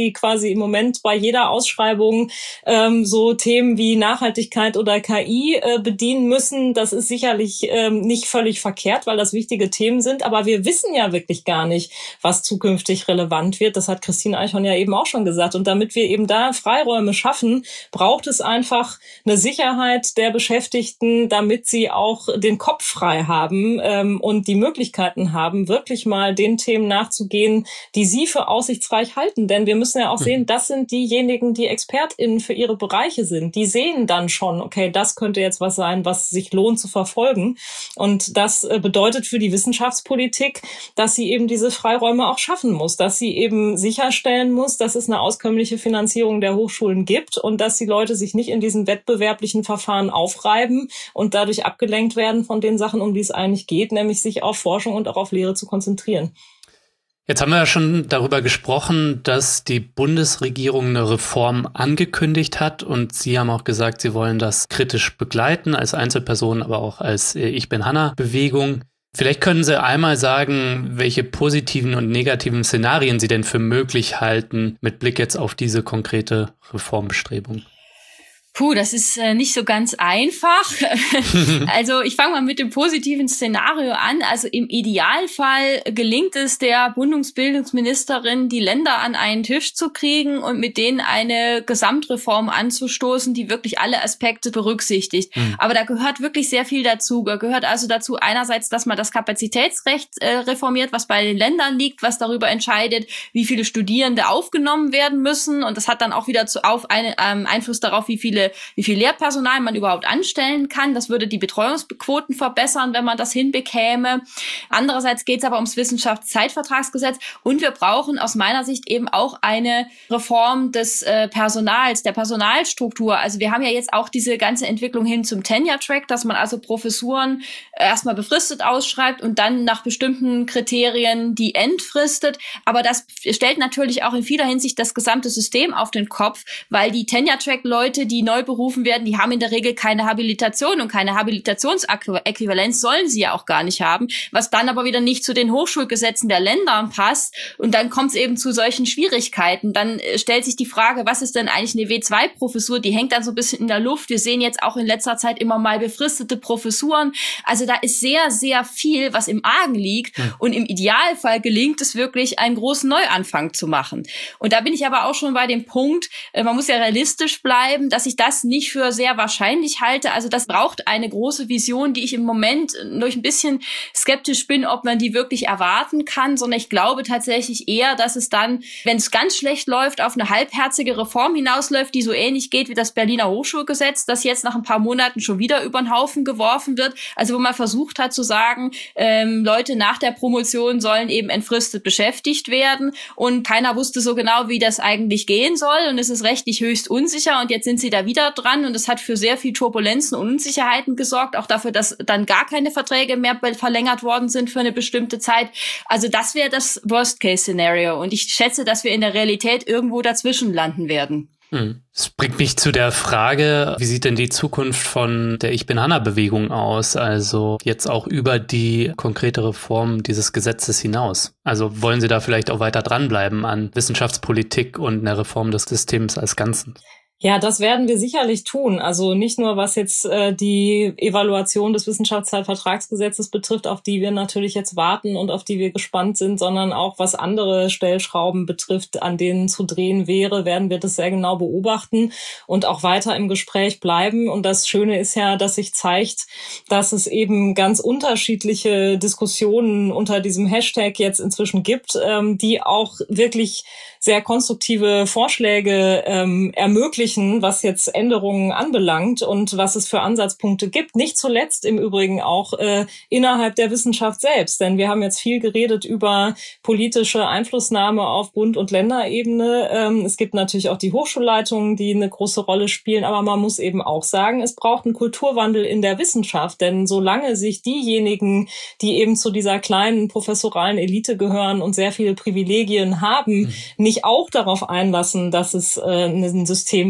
die quasi im Moment bei jeder Ausschreibung ähm, so Themen wie Nachhaltigkeit oder K I äh, bedienen müssen. Das ist sicherlich ähm, nicht völlig verkehrt, weil das wichtige Themen sind. Aber wir wissen ja wirklich gar nicht, was zukünftig relevant wird. Das hat Christine Eichhorn ja eben auch schon gesagt. Und damit wir eben da Freiräume schaffen, braucht es einfach eine Sicherheit der Beschäftigten, damit sie auch den Kopf frei haben ähm, und die Möglichkeiten haben, wirklich mal den Themen nachzugehen, die sie für aussichtsreich halten. Denn wir müssen ja auch sehen, das sind diejenigen, die ExpertInnen für ihre Bereiche sind. Die sehen dann schon, okay, das könnte jetzt was sein, was sich lohnt zu verfolgen. Und das bedeutet für die Wissenschaftspolitik, dass sie eben diese Freiräume auch schaffen muss, dass sie eben sicherstellen muss, dass es eine auskömmliche Finanzierung der Hochschulen gibt und dass die Leute sich nicht in diesen wettbewerblichen Verfahren aufreiben und dadurch abgelenkt werden von den Sachen, um die es eigentlich geht, nämlich sich auf Forschung und auch auf Lehre zu konzentrieren. Jetzt haben wir ja schon darüber gesprochen, dass die Bundesregierung eine Reform angekündigt hat und Sie haben auch gesagt, Sie wollen das kritisch begleiten, als Einzelperson, aber auch als Ich bin Hanna-Bewegung. Vielleicht können Sie einmal sagen, welche positiven und negativen Szenarien Sie denn für möglich halten, mit Blick jetzt auf diese konkrete Reformbestrebung. Puh, das ist äh, nicht so ganz einfach. Also ich fange mal mit dem positiven Szenario an. Also im Idealfall gelingt es der Bundesbildungsministerin, die Länder an einen Tisch zu kriegen und mit denen eine Gesamtreform anzustoßen, die wirklich alle Aspekte berücksichtigt. Mhm. Aber da gehört wirklich sehr viel dazu. Da gehört also dazu einerseits, dass man das Kapazitätsrecht äh, reformiert, was bei den Ländern liegt, was darüber entscheidet, wie viele Studierende aufgenommen werden müssen. Und das hat dann auch wieder zu, auf eine, ähm, Einfluss darauf, wie viele wie viel Lehrpersonal man überhaupt anstellen kann. Das würde die Betreuungsquoten verbessern, wenn man das hinbekäme. Andererseits geht es aber ums Wissenschaftszeitvertragsgesetz und wir brauchen aus meiner Sicht eben auch eine Reform des äh, Personals, der Personalstruktur. Also wir haben ja jetzt auch diese ganze Entwicklung hin zum Tenure-Track, dass man also Professuren erstmal befristet ausschreibt und dann nach bestimmten Kriterien die entfristet. Aber das stellt natürlich auch in vieler Hinsicht das gesamte System auf den Kopf, weil die Tenure-Track-Leute, die neu berufen werden, die haben in der Regel keine Habilitation und keine Habilitationsäquivalenz sollen sie ja auch gar nicht haben, was dann aber wieder nicht zu den Hochschulgesetzen der Länder passt und dann kommt es eben zu solchen Schwierigkeiten. Dann äh, stellt sich die Frage, was ist denn eigentlich eine W zwei Professur? Die hängt dann so ein bisschen in der Luft. Wir sehen jetzt auch in letzter Zeit immer mal befristete Professuren. Also da ist sehr, sehr viel, was im Argen liegt mhm. und im Idealfall gelingt es wirklich, einen großen Neuanfang zu machen. Und da bin ich aber auch schon bei dem Punkt, äh, man muss ja realistisch bleiben, dass ich das nicht für sehr wahrscheinlich halte. Also das braucht eine große Vision, die ich im Moment durch ein bisschen skeptisch bin, ob man die wirklich erwarten kann, sondern ich glaube tatsächlich eher, dass es dann, wenn es ganz schlecht läuft, auf eine halbherzige Reform hinausläuft, die so ähnlich geht wie das Berliner Hochschulgesetz, das jetzt nach ein paar Monaten schon wieder über den Haufen geworfen wird. Also wo man versucht hat zu sagen, ähm, Leute nach der Promotion sollen eben entfristet beschäftigt werden und keiner wusste so genau, wie das eigentlich gehen soll und es ist rechtlich höchst unsicher und jetzt sind sie da wieder dran und es hat für sehr viel Turbulenzen und Unsicherheiten gesorgt, auch dafür, dass dann gar keine Verträge mehr verlängert worden sind für eine bestimmte Zeit. Also das wäre das Worst-Case-Szenario und ich schätze, dass wir in der Realität irgendwo dazwischen landen werden. Hm. Das bringt mich zu der Frage, wie sieht denn die Zukunft von der Ich bin Hanna-Bewegung aus? Also jetzt auch über die konkrete Reform dieses Gesetzes hinaus. Also wollen Sie da vielleicht auch weiter dranbleiben an Wissenschaftspolitik und einer Reform des Systems als Ganzen? Ja, das werden wir sicherlich tun. Also nicht nur, was jetzt äh, die Evaluation des Wissenschaftszeitvertragsgesetzes betrifft, auf die wir natürlich jetzt warten und auf die wir gespannt sind, sondern auch was andere Stellschrauben betrifft, an denen zu drehen wäre, werden wir das sehr genau beobachten und auch weiter im Gespräch bleiben. Und das Schöne ist ja, dass sich zeigt, dass es eben ganz unterschiedliche Diskussionen unter diesem Hashtag jetzt inzwischen gibt, ähm, die auch wirklich sehr konstruktive Vorschläge ähm, ermöglichen, was jetzt Änderungen anbelangt und was es für Ansatzpunkte gibt. Nicht zuletzt im Übrigen auch äh, innerhalb der Wissenschaft selbst. Denn wir haben jetzt viel geredet über politische Einflussnahme auf Bund- und Länderebene. Ähm, es gibt natürlich auch die Hochschulleitungen, die eine große Rolle spielen. Aber man muss eben auch sagen, es braucht einen Kulturwandel in der Wissenschaft. Denn solange sich diejenigen, die eben zu dieser kleinen professoralen Elite gehören und sehr viele Privilegien haben, mhm. nicht auch darauf einlassen, dass es äh, einen Systemwandel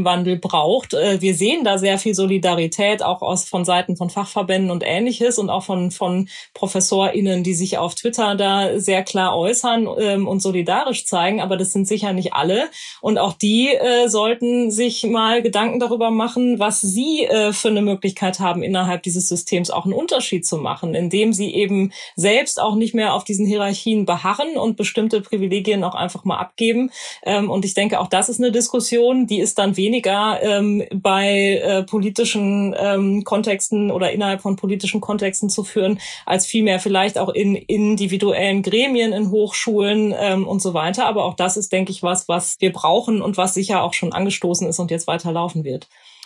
Kulturwandel braucht. Wir sehen da sehr viel Solidarität, auch aus von Seiten von Fachverbänden und Ähnliches und auch von, von ProfessorInnen, die sich auf Twitter da sehr klar äußern ähm, und solidarisch zeigen. Aber das sind sicher nicht alle. Und auch die äh, sollten sich mal Gedanken darüber machen, was sie äh, für eine Möglichkeit haben, innerhalb dieses Systems auch einen Unterschied zu machen, indem sie eben selbst auch nicht mehr auf diesen Hierarchien beharren und bestimmte Privilegien auch einfach mal abgeben. Ähm, und ich denke, auch das ist eine Diskussion, die ist dann weniger ähm, bei äh, politischen ähm, Kontexten oder innerhalb von politischen Kontexten zu führen, als vielmehr vielleicht auch in individuellen Gremien, in Hochschulen ähm, und so weiter. Aber auch das ist, denke ich, was, was wir brauchen und was sicher auch schon angestoßen ist und jetzt weiterlaufen wird.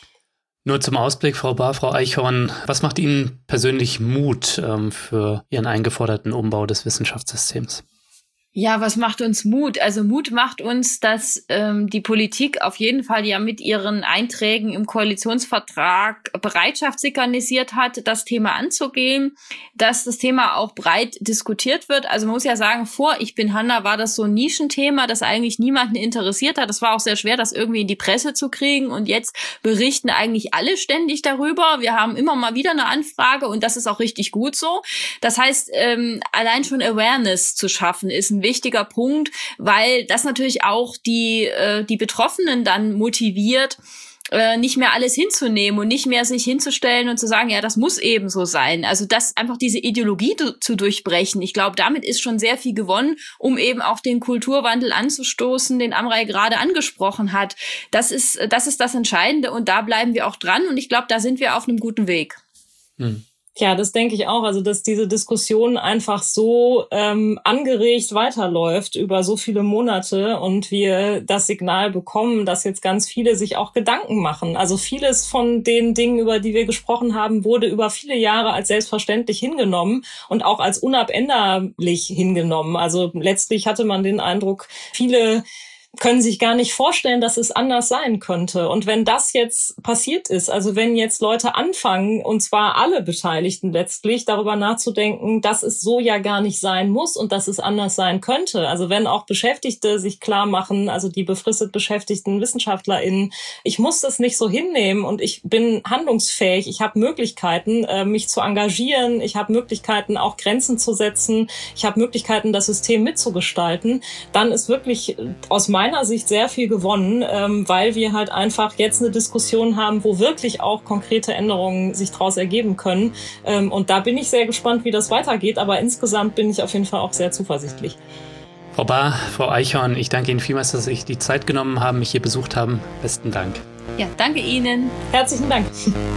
Nur zum Ausblick, Frau Bahr, Frau Eichhorn, was macht Ihnen persönlich Mut ähm, für Ihren eingeforderten Umbau des Wissenschaftssystems? Ja, was macht uns Mut? Also Mut macht uns, dass ähm, die Politik auf jeden Fall ja mit ihren Einträgen im Koalitionsvertrag Bereitschaft signalisiert hat, das Thema anzugehen, dass das Thema auch breit diskutiert wird. Also man muss ja sagen, vor Ich bin Hanna war das so ein Nischenthema, das eigentlich niemanden interessiert hat. Das war auch sehr schwer, das irgendwie in die Presse zu kriegen. Und jetzt berichten eigentlich alle ständig darüber. Wir haben immer mal wieder eine Anfrage und das ist auch richtig gut so. Das heißt, ähm, allein schon Awareness zu schaffen, ist ein wichtiger Punkt, weil das natürlich auch die äh, die Betroffenen dann motiviert, äh, nicht mehr alles hinzunehmen und nicht mehr sich hinzustellen und zu sagen, ja, das muss eben so sein. Also das einfach diese Ideologie du, zu durchbrechen. Ich glaube, damit ist schon sehr viel gewonnen, um eben auch den Kulturwandel anzustoßen, den Amrei gerade angesprochen hat. Das ist das ist das Entscheidende und da bleiben wir auch dran und ich glaube, da sind wir auf einem guten Weg. Hm. Ja, das denke ich auch. Also, dass diese Diskussion einfach so ähm, angeregt weiterläuft über so viele Monate und wir das Signal bekommen, dass jetzt ganz viele sich auch Gedanken machen. Also vieles von den Dingen, über die wir gesprochen haben, wurde über viele Jahre als selbstverständlich hingenommen und auch als unabänderlich hingenommen. Also letztlich hatte man den Eindruck, viele können sich gar nicht vorstellen, dass es anders sein könnte. Und wenn das jetzt passiert ist, also wenn jetzt Leute anfangen, und zwar alle Beteiligten letztlich, darüber nachzudenken, dass es so ja gar nicht sein muss und dass es anders sein könnte. Also wenn auch Beschäftigte sich klar machen, also die befristet beschäftigten WissenschaftlerInnen, ich muss das nicht so hinnehmen und ich bin handlungsfähig, ich habe Möglichkeiten, mich zu engagieren, ich habe Möglichkeiten, auch Grenzen zu setzen, ich habe Möglichkeiten, das System mitzugestalten, dann ist wirklich aus meiner meiner Sicht sehr viel gewonnen, ähm, weil wir halt einfach jetzt eine Diskussion haben, wo wirklich auch konkrete Änderungen sich daraus ergeben können. Ähm, und da bin ich sehr gespannt, wie das weitergeht. Aber insgesamt bin ich auf jeden Fall auch sehr zuversichtlich. Frau Bahr, Frau Eichhorn, ich danke Ihnen vielmals, dass Sie sich die Zeit genommen haben, mich hier besucht haben. Besten Dank. Ja, danke Ihnen. Herzlichen Dank.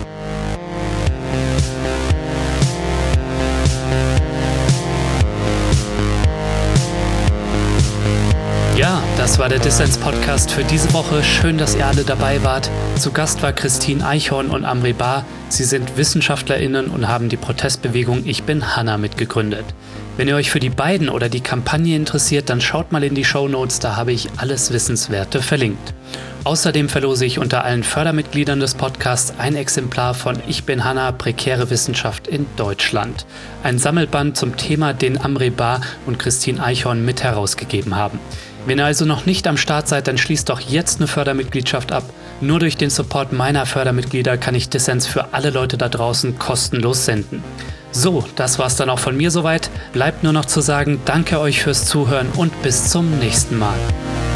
Ja, das war der Dissens-Podcast für diese Woche. Schön, dass ihr alle dabei wart. Zu Gast war Christine Eichhorn und Amrei Bahr. Sie sind WissenschaftlerInnen und haben die Protestbewegung Ich bin Hanna mitgegründet. Wenn ihr euch für die beiden oder die Kampagne interessiert, dann schaut mal in die Shownotes, da habe ich alles Wissenswerte verlinkt. Außerdem verlose ich unter allen Fördermitgliedern des Podcasts ein Exemplar von Ich bin Hanna, prekäre Wissenschaft in Deutschland. Ein Sammelband zum Thema, den Amrei Bahr und Christine Eichhorn mit herausgegeben haben. Wenn ihr also noch nicht am Start seid, dann schließt doch jetzt eine Fördermitgliedschaft ab. Nur durch den Support meiner Fördermitglieder kann ich Dissens für alle Leute da draußen kostenlos senden. So, das war's dann auch von mir soweit. Bleibt nur noch zu sagen, danke euch fürs Zuhören und bis zum nächsten Mal.